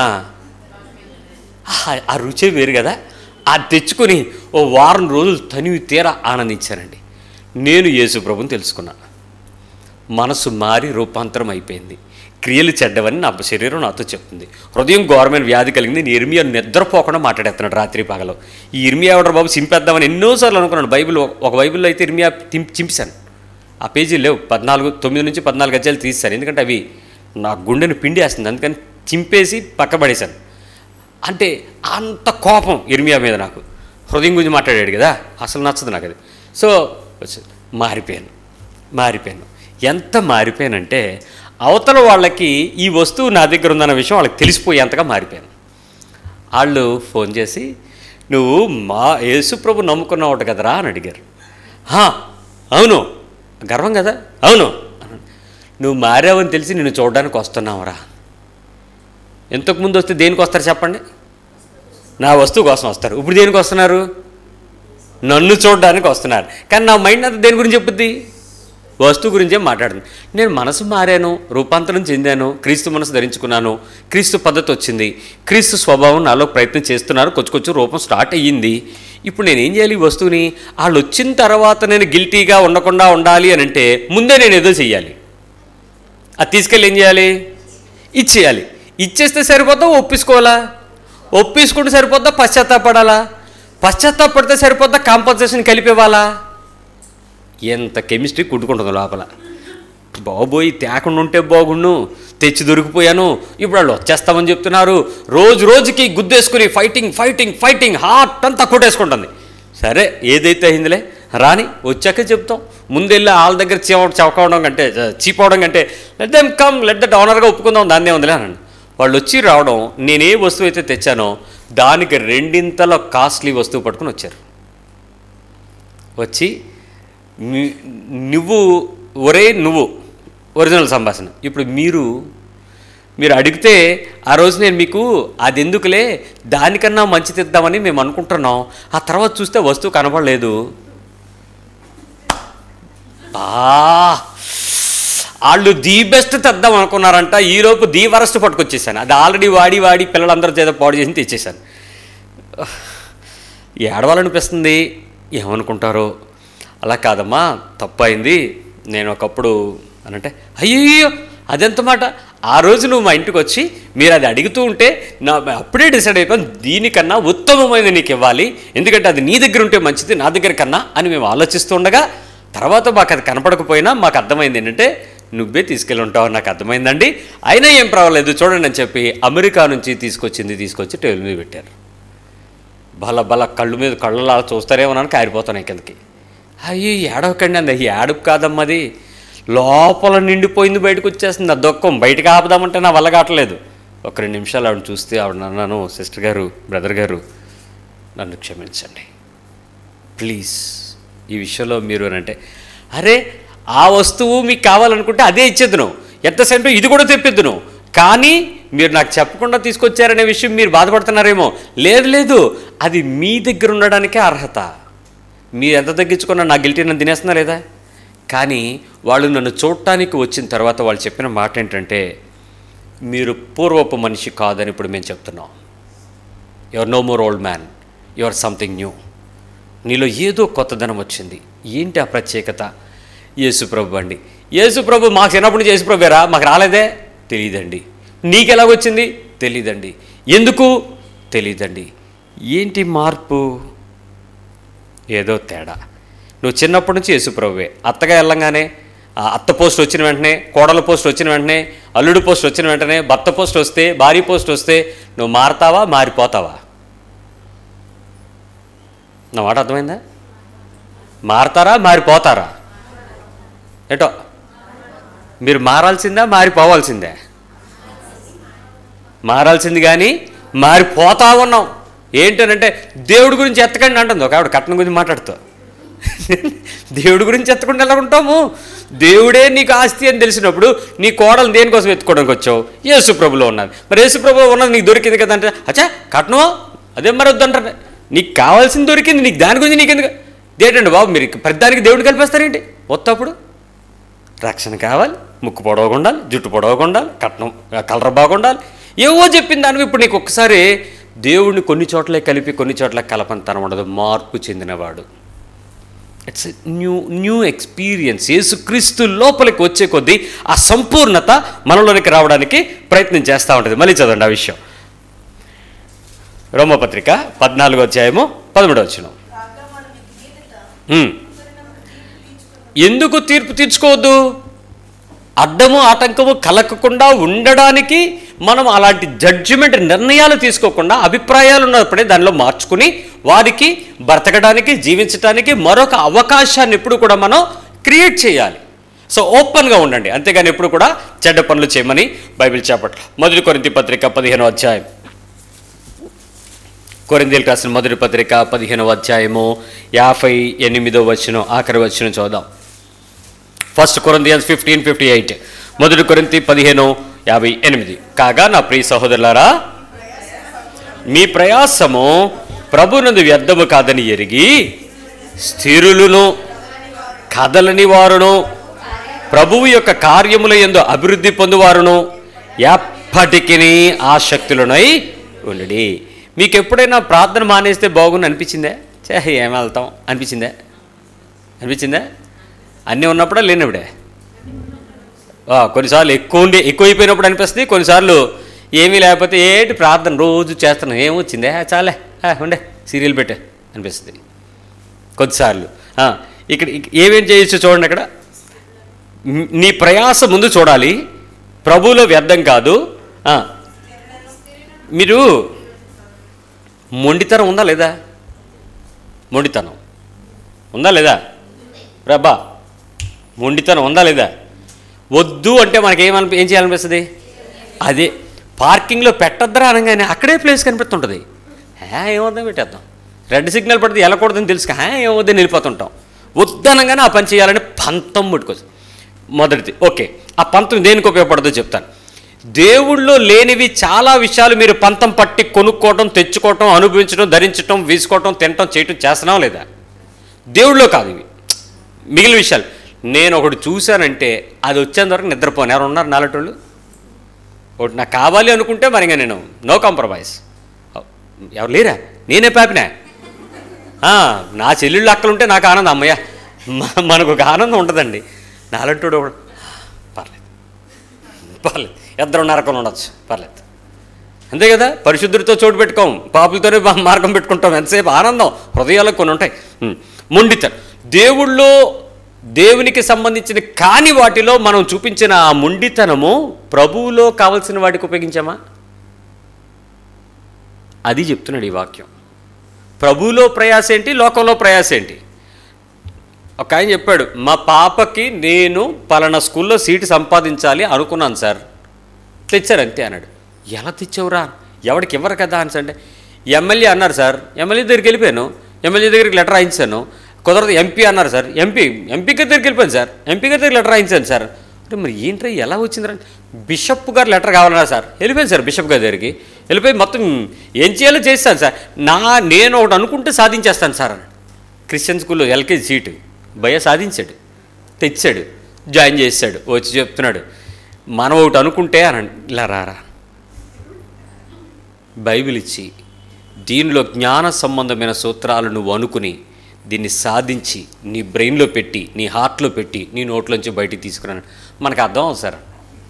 ఆ రుచే వేరు కదా. అది తెచ్చుకొని ఓ వారం రోజులు తనివి తీరా ఆనందించానండి. నేను యేసు ప్రభుని తెలుసుకున్నాను. మనసు మారి రూపాంతరం అయిపోయింది. క్రియలు చెడ్డవని నా శరీరం నాతో చెప్తుంది. హృదయం ఘోరమైన వ్యాధి కలిగింది. నేను ఇర్మియా నిద్రపోకుండా మాట్లాడేస్తున్నాడు రాత్రి పగలు. ఈ ఇర్మియా ఎవడరు బాబు చింపేద్దామని ఎన్నోసార్లు అనుకున్నాను. బైబిల్ ఒక బైబిల్లో అయితే ఇర్మియా చింపేశాను. ఆ పేజీలు లేవు, పద్నాలుగు తొమ్మిది నుంచి పద్నాలుగు అధ్యాయాలు తీశాను. ఎందుకంటే అవి నా గుండెను పిండేస్తుంది. అందుకని చింపేసి పక్కబడేశాను. అంటే అంత కోపం ఇర్మియా మీద నాకు. హృదయం గురించి మాట్లాడాడు కదా, అసలు నచ్చదు నాకు అది. సో మారిపోయాను మారిపోయాను ఎంత మారిపోయానంటే అవతల వాళ్ళకి ఈ వస్తువు నా దగ్గర ఉందన్న విషయం వాళ్ళకి తెలిసిపోయేంతగా మారిపోయాను. వాళ్ళు ఫోన్ చేసి నువ్వు మా యేసు ప్రభు నమ్ముకున్నావు కదరా అని అడిగారు. అవును, గర్వం కదా, అవును. నువ్వు మారావని తెలిసి నిన్ను చూడడానికి వస్తున్నావురా. ఇంతకుముందు వస్తే దేనికి వస్తారు చెప్పండి? నా వస్తువు కోసం వస్తారు. ఇప్పుడు దేనికి వస్తున్నారు? నన్ను చూడడానికి వస్తున్నారు. కానీ నా మైండ్ అంతా దేని గురించి చెప్పుద్ది? వస్తువు గురించే మాట్లాడుతుంది. నేను మనసు మారాను, రూపాంతరం చెందాను, క్రీస్తు మనసు ధరించుకున్నాను, క్రీస్తు పద్ధతి వచ్చింది, క్రీస్తు స్వభావం నాలో ప్రయత్నం చేస్తున్నారు, కొంచెం కొంచెం రూపం స్టార్ట్ అయ్యింది. ఇప్పుడు నేనేం చేయాలి? ఈ వస్తువుని వాళ్ళు వచ్చిన తర్వాత నేను గిల్టీగా ఉండకుండా ఉండాలి అని అంటే ముందే నేను ఏదో చెయ్యాలి. అది తీసుకెళ్ళి ఏం చేయాలి? ఇచ్చేయాలి. ఇచ్చేస్తే సరిపోద్దా? ఒప్పించుకోవాలా? ఒప్పించుకుంటే సరిపోద్దా? పశ్చాత్తాపడాలా? పశ్చాత్తాపడితే సరిపోద్దా? కాంపన్సేషన్ కలిపేవాళ్ళా? ఎంత కెమిస్ట్రీ కుట్టుకుంటుంది లోపల. బాబోయ్, తేకుండా ఉంటే బాగుండు, తెచ్చి దొరికిపోయాను, ఇప్పుడు వాళ్ళు వచ్చేస్తామని చెప్తున్నారు, రోజు రోజుకి గుద్దేసుకుని ఫైటింగ్ ఫైటింగ్ ఫైటింగ్ హార్ట్ అంతా కొట్టేసుకుంటుంది. సరే, ఏదైతే అయిందిలే, రాని వచ్చాకే చెప్తాం. ముందెళ్ళి వాళ్ళ దగ్గర చీవ చవకవడం కంటే చీపోవడం కంటే let them come, let that ఆనర్గా ఒప్పుకుందాం, దాన్నే ఉందిలే అనండి. వాళ్ళు వచ్చి రావడం, నేనే వస్తువు అయితే తెచ్చానో దానికి రెండింతల కాస్ట్లీ వస్తువు పట్టుకుని వచ్చారు. వచ్చి నువ్వు ఒరే నువ్వు ఒరిజినల్ సంభాషణ. ఇప్పుడు మీరు మీరు అడిగితే ఆ రోజు నేను మీకు అది ఎందుకులే, దానికన్నా మంచి తెద్దామని మేము అనుకుంటున్నాం, ఆ తర్వాత చూస్తే వస్తువు కనపడలేదు. వాళ్ళు ది బెస్ట్ తెద్దాం అనుకున్నారంట, ఈలోపు ది వరస్ట్ పట్టుకొచ్చేసాను. అది ఆల్రెడీ వాడి వాడి పిల్లలందరూ చేత పాడు చేసి తెచ్చేసాను. ఏడవాలనిపిస్తుంది, ఏమనుకుంటారో. అలా కాదమ్మా, తప్పు అయింది, నేను ఒకప్పుడు అనంటే అయ్యో అదెంత మాట. ఆ రోజు నువ్వు మా ఇంటికి వచ్చి మీరు అది అడుగుతూ ఉంటే నా అప్పుడే డిసైడ్ అయిపోయాను, దీనికన్నా ఉత్తమమైనది నీకు ఇవ్వాలి, ఎందుకంటే అది నీ దగ్గర ఉంటే మంచిది నా దగ్గర కన్నా అని మేము ఆలోచిస్తూ ఉండగా, తర్వాత మాకు అది కనపడకపోయినా మాకు అర్థమైంది ఏంటంటే నువ్వే తీసుకెళ్ళి ఉంటావు, నాకు అర్థమైందండి, అయినా ఏం పర్వాలేదు చూడండి అని చెప్పి అమెరికా నుంచి తీసుకొచ్చింది తీసుకొచ్చి టేబుల్ మీద పెట్టారు. బల బల కళ్ళు మీద కళ్ళలా చూస్తారేమోనని కారిపోతున్నాయి కిందకి. అయ్యి ఏడవకండి అంది. ఏడుపు కాదమ్మది, లోపల నిండిపోయింది, బయటకు వచ్చేస్తుంది. ఆ దుఃఖం బయటకు ఆపుదామంటే నా వల్ల కావట్లేదు. ఒక రెండు నిమిషాలు ఆవిడ చూస్తే ఆవిడ అన్నాను, సిస్టర్ గారు, బ్రదర్ గారు, నన్ను క్షమించండి ప్లీజ్, ఈ విషయంలో మీరు అని అంటే, అరే ఆ వస్తువు మీకు కావాలనుకుంటే అదే ఇచ్చేద్దును, ఎంత సెంటు ఇది కూడా తెప్పిద్దును, కానీ మీరు నాకు చెప్పకుండా తీసుకొచ్చారనే విషయం మీరు బాధపడుతున్నారేమో. లేదు లేదు, అది మీ దగ్గర ఉండడానికే అర్హత. మీరు ఎంత తగ్గించుకున్నా నా గిల్టీ నన్ను తినేస్తున్నా లేదా? కానీ వాళ్ళు నన్ను చూడటానికి వచ్చిన తర్వాత వాళ్ళు చెప్పిన మాట ఏంటంటే, మీరు పూర్వపు మనిషి కాదని ఇప్పుడు మేము చెప్తున్నాం. Your no more old man, your something new. నీలో ఏదో కొత్తదనం వచ్చింది. ఏంటి ఆ ప్రత్యేకత? యేసుప్రభు అండి. యేసుప్రభు మాకు చిన్నప్పటి నుంచి యేసుప్రభు వేరా, మాకు రాలేదే, తెలీదండి. నీకెలాగొచ్చింది? తెలీదండి. ఎందుకు? తెలీదండి. ఏంటి మార్పు? ఏదో తేడా. నువ్వు చిన్నప్పటి నుంచి యేసుప్రభువే. అత్తగా వెళ్ళంగానే అత్త పోస్ట్ వచ్చిన వెంటనే, కోడల పోస్ట్ వచ్చిన వెంటనే, అల్లుడు పోస్ట్ వచ్చిన వెంటనే, భర్త పోస్ట్ వస్తే, భార్య పోస్ట్ వస్తే నువ్వు మారతావా, మారిపోతావా? నా మాట అర్థమైందా? మారతారా, మారిపోతారా? ఏటో మీరు మారాల్సిందా, మారిపోవాల్సిందే? మారాల్సింది కానీ మారిపోతా ఉన్నాం. ఏంటనంటే దేవుడి గురించి ఎత్తకండి అంటుంది ఒక ఆవిడ కట్నం గురించి మాట్లాడుతూ. దేవుడి గురించి ఎత్తకుండా ఎలా ఉంటాము? దేవుడే నీకు ఆస్తి అని తెలిసినప్పుడు నీ కోడలు దేనికోసం ఎత్తుకోవడానికి వచ్చావు? యేసుప్రభులో ఉన్నది. మరి యేసుప్రభులో ఉన్నది నీకు దొరికింది కదా అంటే, అచ్చా కట్నమా అదే మరి వద్దంటారు. నీకు కావాల్సింది దొరికింది, నీకు దాని గురించి నీకెందుకు? ఏంటండి బాబు మీరు ప్రతిదానికి దేవుడిని కలిపేస్తారేంటి? వత్తప్పుడు రక్షణ కావాలి, ముక్కు పొడవకుండాలి, జుట్టు పొడవకుండాలి, కట్నం కలర్ బాగుండాలి, ఏవో చెప్పిన దానికి ఇప్పుడు నీకు ఒక్కసారి దేవుడిని కొన్ని చోట్లే కలిపి కొన్ని చోట్ల కలపంతనం ఉండదు. మార్పు చెందినవాడు. It's new new experience. యేసుక్రీస్తు లోపలికి వచ్చే కొద్దీ ఆ సంపూర్ణత మనలోనికి రావడానికి ప్రయత్నం చేస్తూ ఉంటుంది. మళ్ళీ చదవండి ఆ విషయం. రోమపత్రిక పద్నాలుగో అధ్యాయము పదమూడవ వచనం. ఎందుకు తీర్పు తీర్చుకోవద్దు? అడ్డము ఆటంకము కలగకుండా ఉండడానికి మనం అలాంటి జడ్జిమెంట్ నిర్ణయాలు తీసుకోకుండా అభిప్రాయాలు ఉన్నప్పుడే దానిలో మార్చుకుని వారికి బ్రతకడానికి, జీవించడానికి మరొక అవకాశాన్ని ఎప్పుడు కూడా మనం క్రియేట్ చేయాలి. సో ఓపెన్గా ఉండండి, అంతేగాని ఎప్పుడు కూడా చెడ్డ పనులు చేయమని బైబిల్ చేపట్ల. మొదటి కొరింథీ పత్రిక పదిహేనో అధ్యాయం కొరింథీయులకు రాసిన మొదటి పత్రిక పదిహేనవ అధ్యాయము యాభై ఎనిమిదో వచనం ఆఖరి వచనం చూద్దాం. First Corinthians fifteen fifty eight మొదటి కొరింథీ పదిహేను యాభై ఎనిమిది. కాగా నా ప్రియ సహోదరులారా, మీ ప్రయాసము ప్రభునందు వ్యర్థము కాదని ఎరిగి స్థిరులను కదలని వారును ప్రభువు యొక్క కార్యముల యందు అభివృద్ధి పొందువారును ఎప్పటికీ ఆసక్తులనై ఉండుడి. మీకు ఎప్పుడైనా ప్రార్థన మానేస్తే బాగుంది అనిపించిందే? చే ఏం వెళ్తాం అనిపించిందే? అనిపించిందే? అన్నీ ఉన్నప్పుడే లేనప్పుడే? కొన్నిసార్లు ఎక్కువ ఉండి ఎక్కువైపోయినప్పుడు అనిపిస్తుంది, కొన్నిసార్లు ఏమీ లేకపోతే ఏంటి ప్రార్థన రోజు చేస్తున్నాం ఏమొచ్చిందే చాలే ఉండే సీరియల్ పెట్టే అనిపిస్తుంది కొద్దిసార్లు. ఇక్కడ ఏమేం చేయొచ్చు చూడండి. అక్కడ నీ ప్రయాస ముందు చూడాలి, ప్రభువులో వ్యర్థం కాదు. మీరు మొండితనం ఉందా లేదా? మొండితనం ఉందా లేదా? రబ్బా మొండితనం ఉందా లేదా? వద్దు అంటే మనకేమని ఏం చేయాలనిపిస్తుంది? అదే పార్కింగ్లో పెట్టద్దురా అనగానే అక్కడే ప్లేస్ కనిపిస్తుంటుంది. హే ఏమవుతుందో పెట్టేద్దాం, రెడ్ సిగ్నల్ పడితే వెళ్ళకూడదని తెలుసు, హే ఏమవుద్దని వెళ్ళిపోతుంటాం. వద్దనగానే ఆ పని చేయాలని పంతం ముట్టుకోవచ్చు. మొదటిది ఓకే, ఆ పంతం దేనికి ఉపయోగపడదో చెప్తాను. దేవుళ్ళో లేనివి చాలా విషయాలు మీరు పంతం పట్టి కొనుక్కోవటం, తెచ్చుకోవటం, అనుభవించడం, ధరించడం, వీసుకోవటం, తినటం, చేయటం చేస్తున్నాం లేదా? దేవుళ్ళో కాదు ఇవి, మిగిలిన విషయాలు. నేను ఒకటి చూశానంటే అది వచ్చేంత వరకు నిద్రపోను. ఎవరు ఉన్నారు నాలటోళ్ళు? ఒకటి నాకు కావాలి అనుకుంటే మరి ఇంకా నేను నో కాంప్రమైజ్. ఎవరు లేరా? నేనే పాపినా? నా చెల్లెళ్ళు అక్కలుంటే నాకు ఆనందం, అమ్మయ్య మనకు ఒక ఆనందం ఉంటుందండి. నాలంటోడు ఒకడు పర్లేదు పర్లేదు ఇద్దరు నరకం ఉండొచ్చు పర్లేదు, అంతే కదా. పరిశుద్ధుడితో చోటు పెట్టుకోం, పాపులతోనే మార్గం పెట్టుకుంటాం. ఎంతసేపు ఆనందం హృదయాలకు కొన్ని ఉంటాయి. మొండితనం దేవుళ్ళో దేవునికి సంబంధించిన కాని వాటిలో మనం చూపించిన ఆ మొండితనము ప్రభువులో కావలసిన వాటికి ఉపయోగించామా? అది చెప్తున్నాడు ఈ వాక్యం. ప్రభువులో ప్రయాస ఏంటి, లోకంలో ప్రయాస ఏంటి? ఒక ఆయన చెప్పాడు, మా పాపకి నేను పలానా స్కూల్లో సీటు సంపాదించాలి అనుకున్నాను సార్, తెచ్చారు అంతే అన్నాడు. ఎలా తెచ్చావురా? ఎవరికి ఇవ్వరు కదా అని అంటే ఎమ్మెల్యే అన్నారు సార్, ఎమ్మెల్యే దగ్గరికి వెళ్ళిపోయాను, ఎమ్మెల్యే దగ్గరికి లెటర్ రాయించాను. కుదరదు ఎంపీ అన్నారు సార్, ఎంపీ ఎంపీ గారి దగ్గరికి వెళ్ళిపోయాను సార్, ఎంపీ గారి దగ్గర లెటర్ రాయించాను సార్. అంటే మరి ఏంట్రా ఎలా వచ్చిందిరా? బిషప్ గారు లెటర్ కావాలన్నారు సార్, వెళ్ళిపోయాను సార్ బిషప్ గారి దగ్గరికి. వెళ్ళిపోయి మొత్తం ఏం చేయాలో చేస్తాను సార్, నా నేను ఒకటి అనుకుంటే సాధించేస్తాను సార్ అన్నాడు. క్రిస్టియన్ స్కూల్లో ఎల్కేజీ సీటు భయ సాధించాడు, తెచ్చాడు, జాయిన్ చేశాడు. వచ్చి చెప్తున్నాడు, మనం ఒకటి అనుకుంటే అని ఇలా రారా బైబిల్ ఇచ్చి దీనిలో జ్ఞాన సంబంధమైన సూత్రాలు నువ్వు అనుకుని దీన్ని సాధించి నీ బ్రెయిన్లో పెట్టి, నీ హార్ట్లో పెట్టి, నీ నోట్లోంచి బయటికి తీసుకున్నాను. మనకు అర్థం అవుతుంది సార్.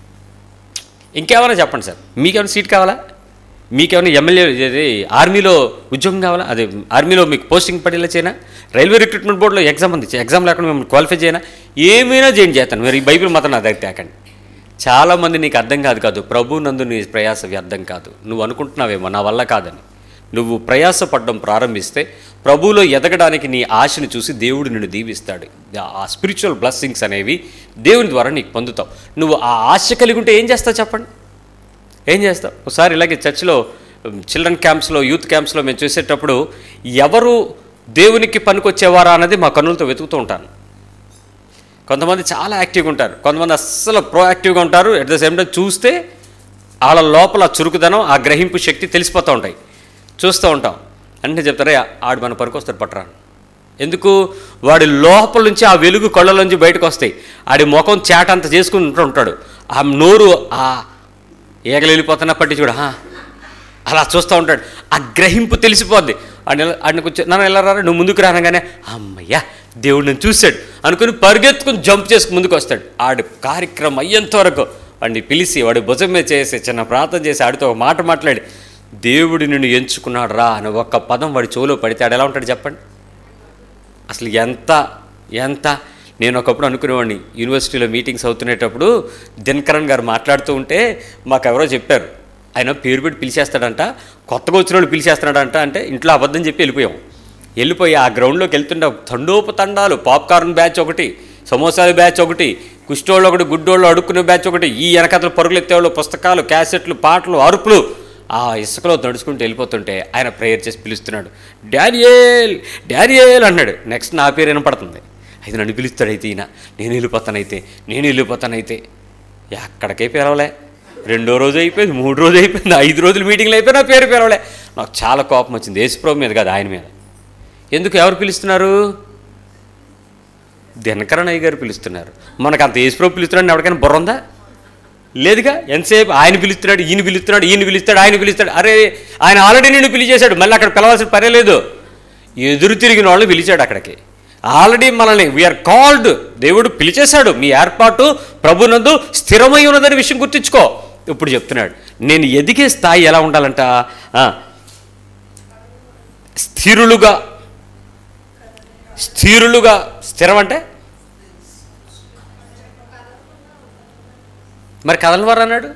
ఇంకేమైనా చెప్పండి సార్, మీకేమైనా సీట్ కావాలా? మీకేమైనా ఎమ్మెల్యే అదే ఆర్మీలో ఉద్యోగం కావాలా? అదే ఆర్మీలో మీకు పోస్టింగ్ పడేలా చేయనా? రైల్వే రిక్రూట్మెంట్ బోర్డులో ఎగ్జామ్ ఉంది, ఎగ్జామ్ లేకుండా మిమ్మల్ని క్వాలిఫై చేయనా? ఏమైనా చేయండి చేస్తాను. మీరు ఈ బైబిల్ మాత్రం నా దగ్గర తేకండి. చాలామంది నీకు అర్థం కాదు కాదు ప్రభు నందు నీ ప్రయాస వ్యర్థం కాదు. నువ్వు అనుకుంటున్నావేమో నా వల్ల కాదని. నువ్వు ప్రయాసపడడం ప్రారంభిస్తే ప్రభువులో ఎదగడానికి నీ ఆశని చూసి దేవుడు నిన్ను దీవిస్తాడు. ఆ స్పిరిచువల్ బ్లెస్సింగ్స్ అనేవి దేవుని ద్వారా నీకు పొందుతావు. నువ్వు ఆ ఆశ కలిగి ఉంటే ఏం చేస్తావు చెప్పండి? ఏం చేస్తావు? ఒకసారి ఇలాగే చర్చిలో చిల్డ్రన్ క్యాంప్స్లో, యూత్ క్యాంప్స్లో మేము చూసేటప్పుడు ఎవరు దేవునికి పనికొచ్చేవారా అన్నది మా కన్నులతో వెతుకుతూ ఉంటాను. కొంతమంది చాలా యాక్టివ్గా ఉంటారు, కొంతమంది అస్సలు ప్రోయాక్టివ్గా ఉంటారు. అట్ ద సేమ్ టైం చూస్తే వాళ్ళ లోపల చురుకుదనం, ఆ గ్రహింపు శక్తి తెలిసిపోతూ ఉంటాయి. చూస్తూ ఉంటాం అంటే చెప్తారా ఆడు మన పనికొస్తాడు పట్టరా. ఎందుకు? వాడి లోపల నుంచి ఆ వెలుగు కళ్ళలోంచి బయటకు వస్తాయి. ఆడి ముఖం చేట అంత చేసుకుంటూ ఉంటాడు. ఆ నోరు ఆ ఏగలు వెళ్ళిపోతున్నా పట్టించుకోడు, అలా చూస్తూ ఉంటాడు. ఆ గ్రహింపు తెలిసిపోద్ది. ఆడిని ఆడిని కొంచెం నన్ను ఎలా రారా, నువ్వు ముందుకు రానగానే అమ్మయ్యా దేవుడు నన్ను చూశాడు అనుకుని పరిగెత్తుకుని జంప్ చేసుకుని ముందుకు వస్తాడు. ఆడి కార్యక్రమం అయ్యేంత వరకు వాడిని పిలిచి వాడి భుజం మీద చేసి చిన్న ప్రార్థన చేసి ఆడితో ఒక మాట మాట్లాడి దేవుడు నిన్ను ఎంచుకున్నాడు రా అని ఒక్క పదం వాడి చెవులో పడితే ఆడు ఎలా ఉంటాడు చెప్పండి? అసలు ఎంత ఎంత నేను ఒకప్పుడు అనుకునేవాడిని, యూనివర్సిటీలో మీటింగ్స్ అవుతునేటప్పుడు దినకరణ్ గారు మాట్లాడుతూ ఉంటే మాకు ఎవరో చెప్పారు, ఆయన పేరు పెట్టి పిలిచేస్తాడంట, కొత్తగా వచ్చిన వాళ్ళు పిలిచేస్తున్నాడంట. అంటే ఇంట్లో అబద్ధం చెప్పి వెళ్ళిపోయాం. వెళ్ళిపోయి ఆ గ్రౌండ్లోకి వెళ్తుంటే తండోపతండాలు, పాప్కార్న్ బ్యాచ్ ఒకటి, సమోసాల బ్యాచ్ ఒకటి, కుష్టోళ్ళు ఒకటి, గుడ్డోళ్ళు అడుక్కునే బ్యాచ్ ఒకటి, ఈ వెనకతలు పరుగులు ఎత్తేవాళ్ళు, పుస్తకాలు, క్యాసెట్లు, పాటలు, అరుపులు. ఆ ఇసుకలో నడుచుకుంటూ వెళ్ళిపోతుంటే ఆయన ప్రేయర్ చేసి పిలుస్తున్నాడు, డానియేల్ డానియేల్ అన్నాడు. నెక్స్ట్ నా పేరు వినపడుతుంది. అయితే నన్ను పిలుస్తాడైతే ఈయన, నేను వెళ్ళిపోతానైతే నేను వెళ్ళిపోతానైతే ఎక్కడికే పిలవలే. రెండో రోజు అయిపోయింది, మూడు రోజు అయిపోయింది, ఐదు రోజులు మీటింగ్లు అయిపోయి నా పేరు పిలవలే. నాకు చాలా కోపం వచ్చింది, యేసుప్రభు మీద కాదు ఆయన మీద. ఎందుకు ఎవరు పిలుస్తున్నారు? దినకరణయ్య గారు పిలుస్తున్నారు. మనకు అంత యేసుప్రభు పిలుస్తున్నాడు ఎవరికైనా బుర్ర ఉందా? లేదుగా. ఎంతసేపు ఆయన పిలుస్తున్నాడు, ఈయన పిలుస్తున్నాడు, ఈయన పిలుస్తాడు, ఆయన పిలుస్తాడు. అరే ఆయన ఆల్రెడీ నిన్ను పిలిచేశాడు, మళ్ళీ అక్కడ పిలవాల్సిన పనే లేదు. ఎదురు తిరిగిన వాళ్ళని పిలిచాడు అక్కడికి. ఆల్రెడీ మనల్ని వీఆర్ కాల్డ్, దేవుడు పిలిచేశాడు. మీ ఏర్పాటు ప్రభునందు స్థిరమై ఉన్నదని విషయం గుర్తుంచుకో. ఇప్పుడు చెప్తున్నాడు, నేను ఎదిగే స్థాయి ఎలా ఉండాలంట? స్థిరులుగా. స్థిరులుగా స్థిరం అంటే మరి కదలని వారు అన్నాడు.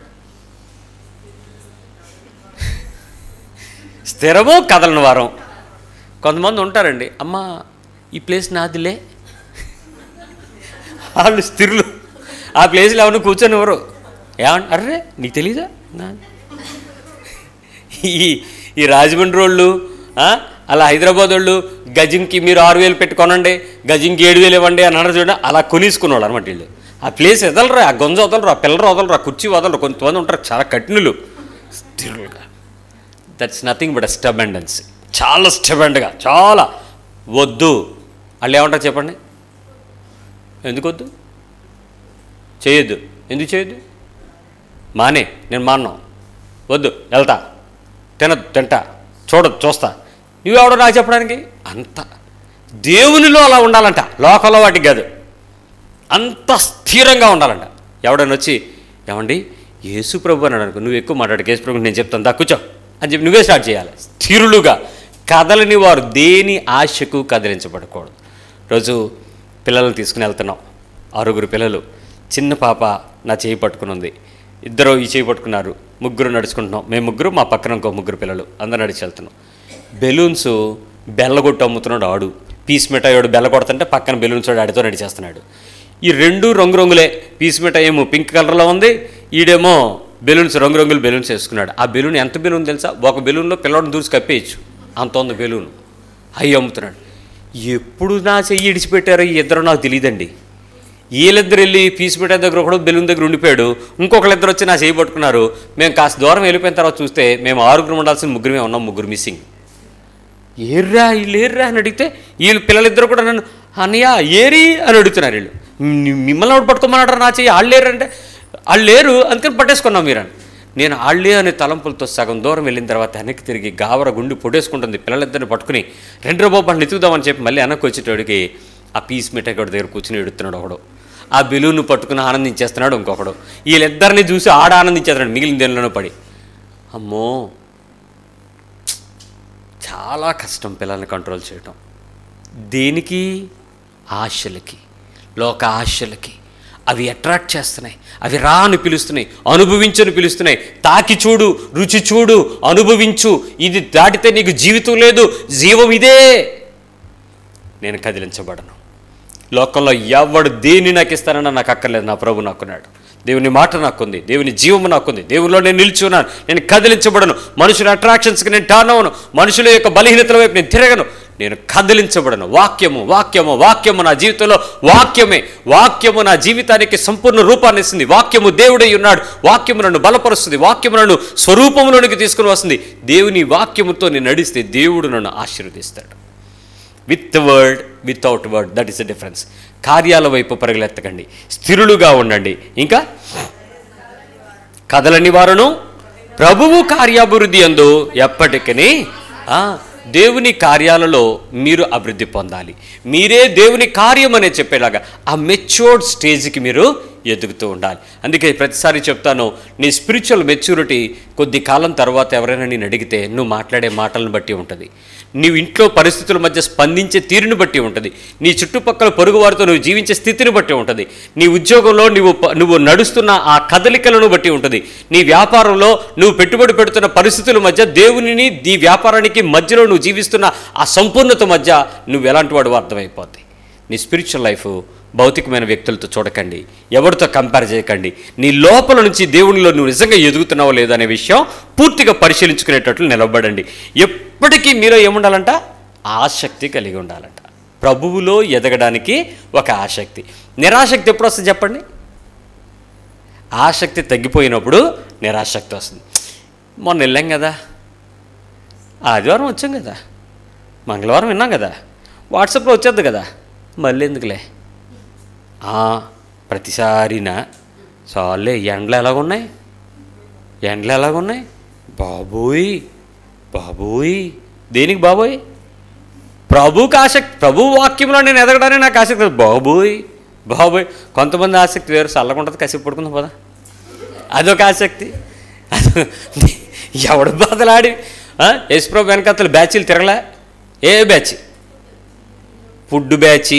స్థిరము కదలని వారం. కొంతమంది ఉంటారండి, అమ్మ ఈ ప్లేస్ నాదిలే, వాళ్ళు స్థిరులు. ఆ ప్లేస్లో ఎవరిని కూర్చొని ఎవరు ఏమంట, అర్రే నీకు తెలీదా? ఈ ఈ రాజమండ్రి వాళ్ళు, అలా హైదరాబాద్ వాళ్ళు గజంకి మీరు ఆరు వేలు పెట్టుకోనండి, గజంకి ఏడు వేలు ఇవ్వండి అని అన్నారు చూడండి. అలా కొనేసుకునేవాళ్ళు అనమాట వీళ్ళు. ఆ ప్లేస్ వదలరు, ఆ గొంజ వదలరు, ఆ పిల్లలు వదలరు, ఆ కుర్చీ వదలరు. కొంతమంది ఉంటారు చాలా కఠినులు, స్థిరులుగా. That's nothing but stubbornness. చాలా స్టబెండ్గా, చాలా వద్దు. వాళ్ళు ఏమంటారు చెప్పండి? ఎందుకు వద్దు? చేయొద్దు. ఎందుకు చేయొద్దు? మానే, నేను మాన్నాం, వద్దు, వెళ్తా, తినద్దు, తింటా, చూడద్దు, చూస్తా. నువ్వెవడో నాకు చెప్పడానికి? అంత దేవునిలో అలా ఉండాలంట, లోకంలో వాటికి కాదు. అంత స్థిరంగా ఉండాలంట. ఎవడన్నా వచ్చి ఏమండి యేసు ప్రభు అన్నాడు అనుకో, నువ్వు ఎక్కువ మాట్లాడు, యేసు ప్రభు నేను చెప్తాను, దా కూర్చో అని చెప్పి నువ్వే స్టార్ట్ చేయాలి. స్థిరులుగా. కదలని వారు దేని ఆశకు కదిలించబడకూడదు. రోజు పిల్లల్ని తీసుకుని వెళ్తున్నాం, ఆరుగురు పిల్లలు. చిన్న పాప నా చేయి పట్టుకుని ఉంది, ఇద్దరు ఈ చేయి పట్టుకున్నారు, ముగ్గురు నడుచుకుంటున్నాం. మేము ముగ్గురు, మా పక్కన ఇంకో ముగ్గురు పిల్లలు, అందరు నడిచి వెళ్తున్నాం. బెలూన్స్ బెల్లగొట్టు అమ్ముతున్నాడు ఆడు, పీస్ మిఠాయి వాడు బెల్ల కొడుతుంటే పక్కన బెలూన్స్ వాడు ఆడితో నడిచేస్తున్నాడు. ఈ రెండు రంగురంగులే. పీస్ మిఠాయి ఏమో పింక్ కలర్లో ఉంది, ఈడేమో బెలూన్స్ రంగురంగులు బెలూన్స్ వేసుకున్నాడు. ఆ బెలూన్ ఎంత బెలూన్ తెలుసా? ఒక బెలూన్లో పిల్లవాడిని దూసి కప్పేయచ్చు, అంత ఉంది బెలూన్. అవి అమ్ముతున్నాడు. ఎప్పుడు నా చెయ్యి ఇడిచిపెట్టారో ఈ ఇద్దరు నాకు తెలియదండి. వీళ్ళిద్దరు వెళ్ళి పీస్ మిఠాయి దగ్గర ఒకడు బెలూన్ దగ్గర ఉండిపోయాడు, ఇంకొకళ్ళిద్దరు వచ్చి నా చేయి పట్టుకున్నారు. మేము కాస్త దూరం వెళ్ళిపోయిన తర్వాత చూస్తే మేము ఆరుగురు ఉండాల్సిన ముగ్గురమే ఉన్నాం, ముగ్గురు మిస్సింగ్. ఏర్రా వీళ్ళు ఏర్రా అని అడిగితే వీళ్ళు పిల్లలిద్దరు కూడా నన్ను అన్నయ్య ఏరి అని అడుగుతున్నారు. వీళ్ళు మిమ్మల్ని ఒకటి పట్టుకోమన్నాడు నా చెయ్యి, వాళ్ళు లేరు అంటే వాళ్ళు లేరు అందుకని పట్టేసుకున్నాం మీరు అని. నేను వాళ్ళే అనే తలంపులతో సగం దూరం వెళ్ళిన తర్వాత వెనక్కి తిరిగి గావర గుండి పొడేసుకుంటుంది. పిల్లలిద్దరిని పట్టుకుని రెండు రూపాయలు ఎత్తుకుదామని చెప్పి మళ్ళీ వెనక్కి వచ్చేటోడికి ఆ పీస్ మిఠాయి ఒకటి దగ్గర కూర్చుని ఎడుతున్నాడు ఒకడు, ఆ బెలూన్ను పట్టుకుని ఆనందించేస్తున్నాడు ఇంకొకడు. వీళ్ళిద్దరిని చూసి ఆడ ఆనందించేస్తున్నాడు, మిగిలిన దేనిలోనూ పడి. అమ్మో చాలా కష్టం పిల్లల్ని కంట్రోల్ చేయటం. దేనికి? ఆశలకి, లోక ఆశలకి. అవి అట్రాక్ట్ చేస్తున్నాయి, అవి రా అని పిలుస్తున్నాయి, అనుభవించని పిలుస్తున్నాయి. తాకి చూడు, రుచి చూడు, అనుభవించు, ఇది దాటితే నీకు జీవితం లేదు, జీవం ఇదే. నేను కదిలించబడను. లోకంలో ఎవడు దేన్ని నాకు ఇస్తానన్నా నాకు అక్కర్లేదు, నా ప్రభు నాకున్నాడు. దేవుని మాట నాకుంది, దేవుని జీవము నాకుంది, దేవునిలో నేను నిలిచి ఉన్నాను. నేను కదిలించబడను. మనుషుల అట్రాక్షన్స్కి నేను టర్న్ అవ్వను, మనుషుల యొక్క బలహీనతల వైపు నేను తిరగను. నేను కదిలించబడను. వాక్యము వాక్యము వాక్యము నా జీవితంలో వాక్యమే. వాక్యము నా జీవితానికి సంపూర్ణ రూపాన్ని ఇస్తుంది. వాక్యము దేవుడై ఉన్నాడు. వాక్యము నన్ను బలపరుస్తుంది. వాక్యము నన్ను స్వరూపంలోనికి తీసుకుని వస్తుంది. దేవుని వాక్యముతో నేను నడిస్తే దేవుడు నన్ను ఆశీర్వదిస్తాడు. With word, without word, that is the difference. కార్యాల వైపు పరిగెత్తకండి, స్థిరులుగా ఉండండి. ఇంకా కదలని వారును ప్రభువు కార్యాభివృద్ధి యందు ఎప్పటికీ దేవుని కార్యాలలో మీరు అభివృద్ధి పొందాలి. మీరే దేవుని కార్యం అనే చెప్పేలాగా ఆ మెచ్యూర్డ్ స్టేజ్కి మీరు ఎదుగుతూ ఉండాలి. అందుకే ప్రతిసారి చెప్తాను, నీ స్పిరిచువల్ మెచ్యూరిటీ కొద్ది కాలం తర్వాత ఎవరైనా నేను అడిగితే నువ్వు మాట్లాడే మాటలను బట్టి ఉంటుంది, నీవు ఇంట్లో పరిస్థితుల మధ్య స్పందించే తీరుని బట్టి ఉంటుంది, నీ చుట్టుపక్కల పొరుగు వారితో నువ్వు జీవించే స్థితిని బట్టి ఉంటుంది, నీ ఉద్యోగంలో నువ్వు నువ్వు నడుస్తున్న ఆ కదలికలను బట్టి ఉంటుంది, నీ వ్యాపారంలో నువ్వు పెట్టుబడి పెడుతున్న పరిస్థితుల మధ్య దేవునిని నీ వ్యాపారానికి మధ్యలో నువ్వు జీవిస్తున్న ఆ సంపూర్ణత మధ్య నువ్వు ఎలాంటి వాడు అర్థమైపోద్ది. నీ స్పిరిచువల్ లైఫ్ భౌతికమైన వ్యక్తులతో చూడకండి, ఎవరితో కంపేర్ చేయకండి. నీ లోపల నుంచి దేవునిలో నువ్వు నిజంగా ఎదుగుతున్నావో లేదో అనే విషయం పూర్తిగా పరిశీలించుకునేటట్లు నిలబడండి. ఎప్పటికీ మీలో ఏముండాలంట? ఆసక్తి కలిగి ఉండాలంట. ప్రభువులో ఎదగడానికి ఒక ఆసక్తి. నిరాసక్తి ఎప్పుడు వస్తుంది చెప్పండి? ఆసక్తి తగ్గిపోయినప్పుడు నిరాసక్తి వస్తుంది. మొన్న వెళ్ళాం కదా, ఆదివారం వచ్చాం కదా, మంగళవారం విన్నాం కదా, వాట్సాప్లో వచ్చేద్దు కదా, మళ్ళీ ఎందుకులే ప్రతిసారినా చాలే. ఎండలు ఎలాగున్నాయి, ఎండలు ఎలాగున్నాయి బాబోయ్ బాబోయ్. దేనికి బాబోయ్? ప్రభువుకి ఆసక్తి. ప్రభు వాక్యంలో నేను ఎదగడానికి నాకు ఆసక్తి. బాబోయ్ బాబోయ్. కొంతమంది ఆసక్తి వేరు, చల్లకుంటుంది, కసిపు పడుకుందాం పదా, అదొక ఆసక్తి. ఎవడు బాధలాడి యేసుప్రభు వెనకత్తలు బ్యాచీలు తిరగలే. ఏ బ్యాచ్? ఫుడ్ బ్యాచి,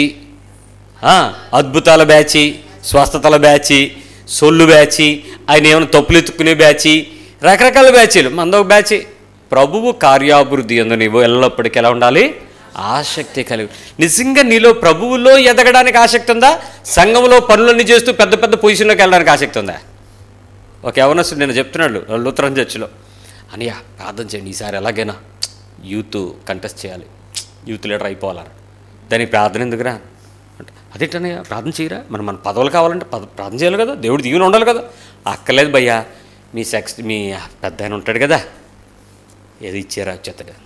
అద్భుతాల బ్యాచి, స్వస్థతల బ్యాచి, సొల్లు బ్యాచి, ఆయన ఏమైనా తప్పులు ఎత్తుకునే బ్యాచి, రకరకాల బ్యాచీలు. మనదొక బ్యాచి. ప్రభువు కార్యాభివృద్ధి ఎందు నీవు ఎల్లప్పటికీ ఎలా ఉండాలి? ఆసక్తి కలిగి. నిజంగా నీలో ప్రభువులో ఎదగడానికి ఆసక్తి ఉందా? సంఘంలో పనులన్నీ చేస్తూ పెద్ద పెద్ద పొజిషన్లోకి వెళ్ళడానికి ఆసక్తి ఉందా? ఒక యవనస్తుడు నేను చెప్తున్నాడు లూథరన్ చర్చిలో, అనియా ప్రార్థన చేయండి, ఈసారి ఎలాగైనా యూత్ కంటెస్ట్ చేయాలి, యూత్ లీడర్ అయిపోవాలని. దానికి ప్రార్థన ఎందుకురా అంటే, అదేంటనయ్యా ప్రార్థన చేయరా, మనం మన పదవులు కావాలంటే పద ప్రార్థన చేయాలి కదా, దేవుడు దీవెన ఉండాలి కదా. అక్కర్లేదు భయ్యా, మీ సెక్స్ మీ పెద్ద ఆయన ఉంటాడు కదా, ఏది ఇచ్చారా వచ్చేస్తాడు.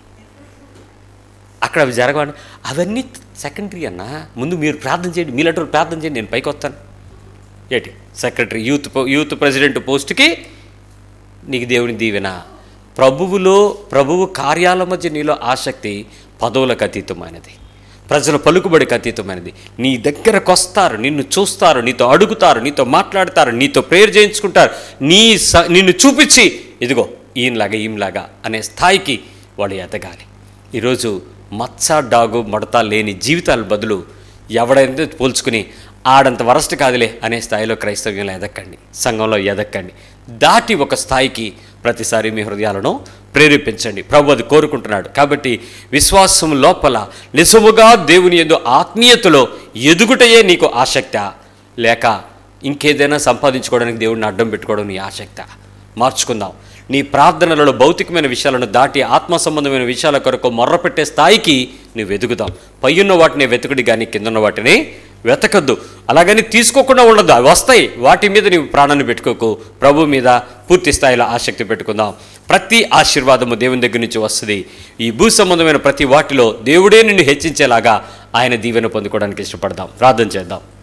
అక్కడ అవి జరగవండి, అవన్నీ సెకండరీ అన్న. ముందు మీరు ప్రార్థన చేయండి, మీలాంటి ప్రార్థన చేయండి, నేను పైకి వస్తాను. ఏంటి సెక్రటరీ, యూత్ యూత్ ప్రెసిడెంట్ పోస్ట్కి నీకు దేవుని దీవెన. ప్రభువులో ప్రభువు కార్యాల మధ్య నీలో ఆసక్తి పదవులకు అతీతమైనది, ప్రజల పలుకుబడికి అతీతమైనది. నీ దగ్గరకు వస్తారు, నిన్ను చూస్తారు, నీతో అడుగుతారు, నీతో మాట్లాడతారు, నీతో ప్రేయర్ చేయించుకుంటారు, నీ స నిన్ను చూపించి ఇదిగో ఈయనలాగా ఈమెలాగా అనే స్థాయికి వాళ్ళు ఎదగాలి. ఈరోజు మచ్చ డాగు మడత లేని జీవితాల బదులు ఎవడైతే పోల్చుకుని ఆడంత వరస్ట్ కాదులే అనే స్థాయిలో క్రైస్తవ్యంలో ఎదక్కండి, సంఘంలో ఎదక్కండి. దాటి ఒక స్థాయికి ప్రతిసారి మీ హృదయాలను ప్రేరేపించండి. ప్రభు అది కోరుకుంటున్నాడు. కాబట్టి విశ్వాసం లోపల నిజముగా దేవుని యందు ఆత్మీయతలో ఎదుగుటయే నీకు ఆసక్తి, లేక ఇంకేదైనా సంపాదించుకోవడానికి దేవుడిని అడ్డం పెట్టుకోవడం నీ ఆసక్తి? మార్చుకుందాం. నీ ప్రార్థనలలో భౌతికమైన విషయాలను దాటి ఆత్మ సంబంధమైన విషయాల కొరకు మొర్రపెట్టే స్థాయికి నువ్వు ఎదుగుదాం. పైయున్న వాటిని వెతుకుడి కానీ కిందన్న వాటిని వెతకద్దు. అలాగని తీసుకోకుండా ఉండదు, అవి వస్తాయి, వాటి మీద నీవు ప్రాణాన్ని పెట్టుకోకు. ప్రభు మీద పూర్తి స్థాయిలో ఆసక్తి పెట్టుకుందాం. ప్రతి ఆశీర్వాదము దేవుని దగ్గర నుంచి వస్తుంది. ఈ భూ సంబంధమైన ప్రతి వాటిలో దేవుడే నిన్ను హెచ్చించేలాగా ఆయన దీవెన పొందుకోవడానికి ఇష్టపడదాం. ప్రార్థన చేద్దాం.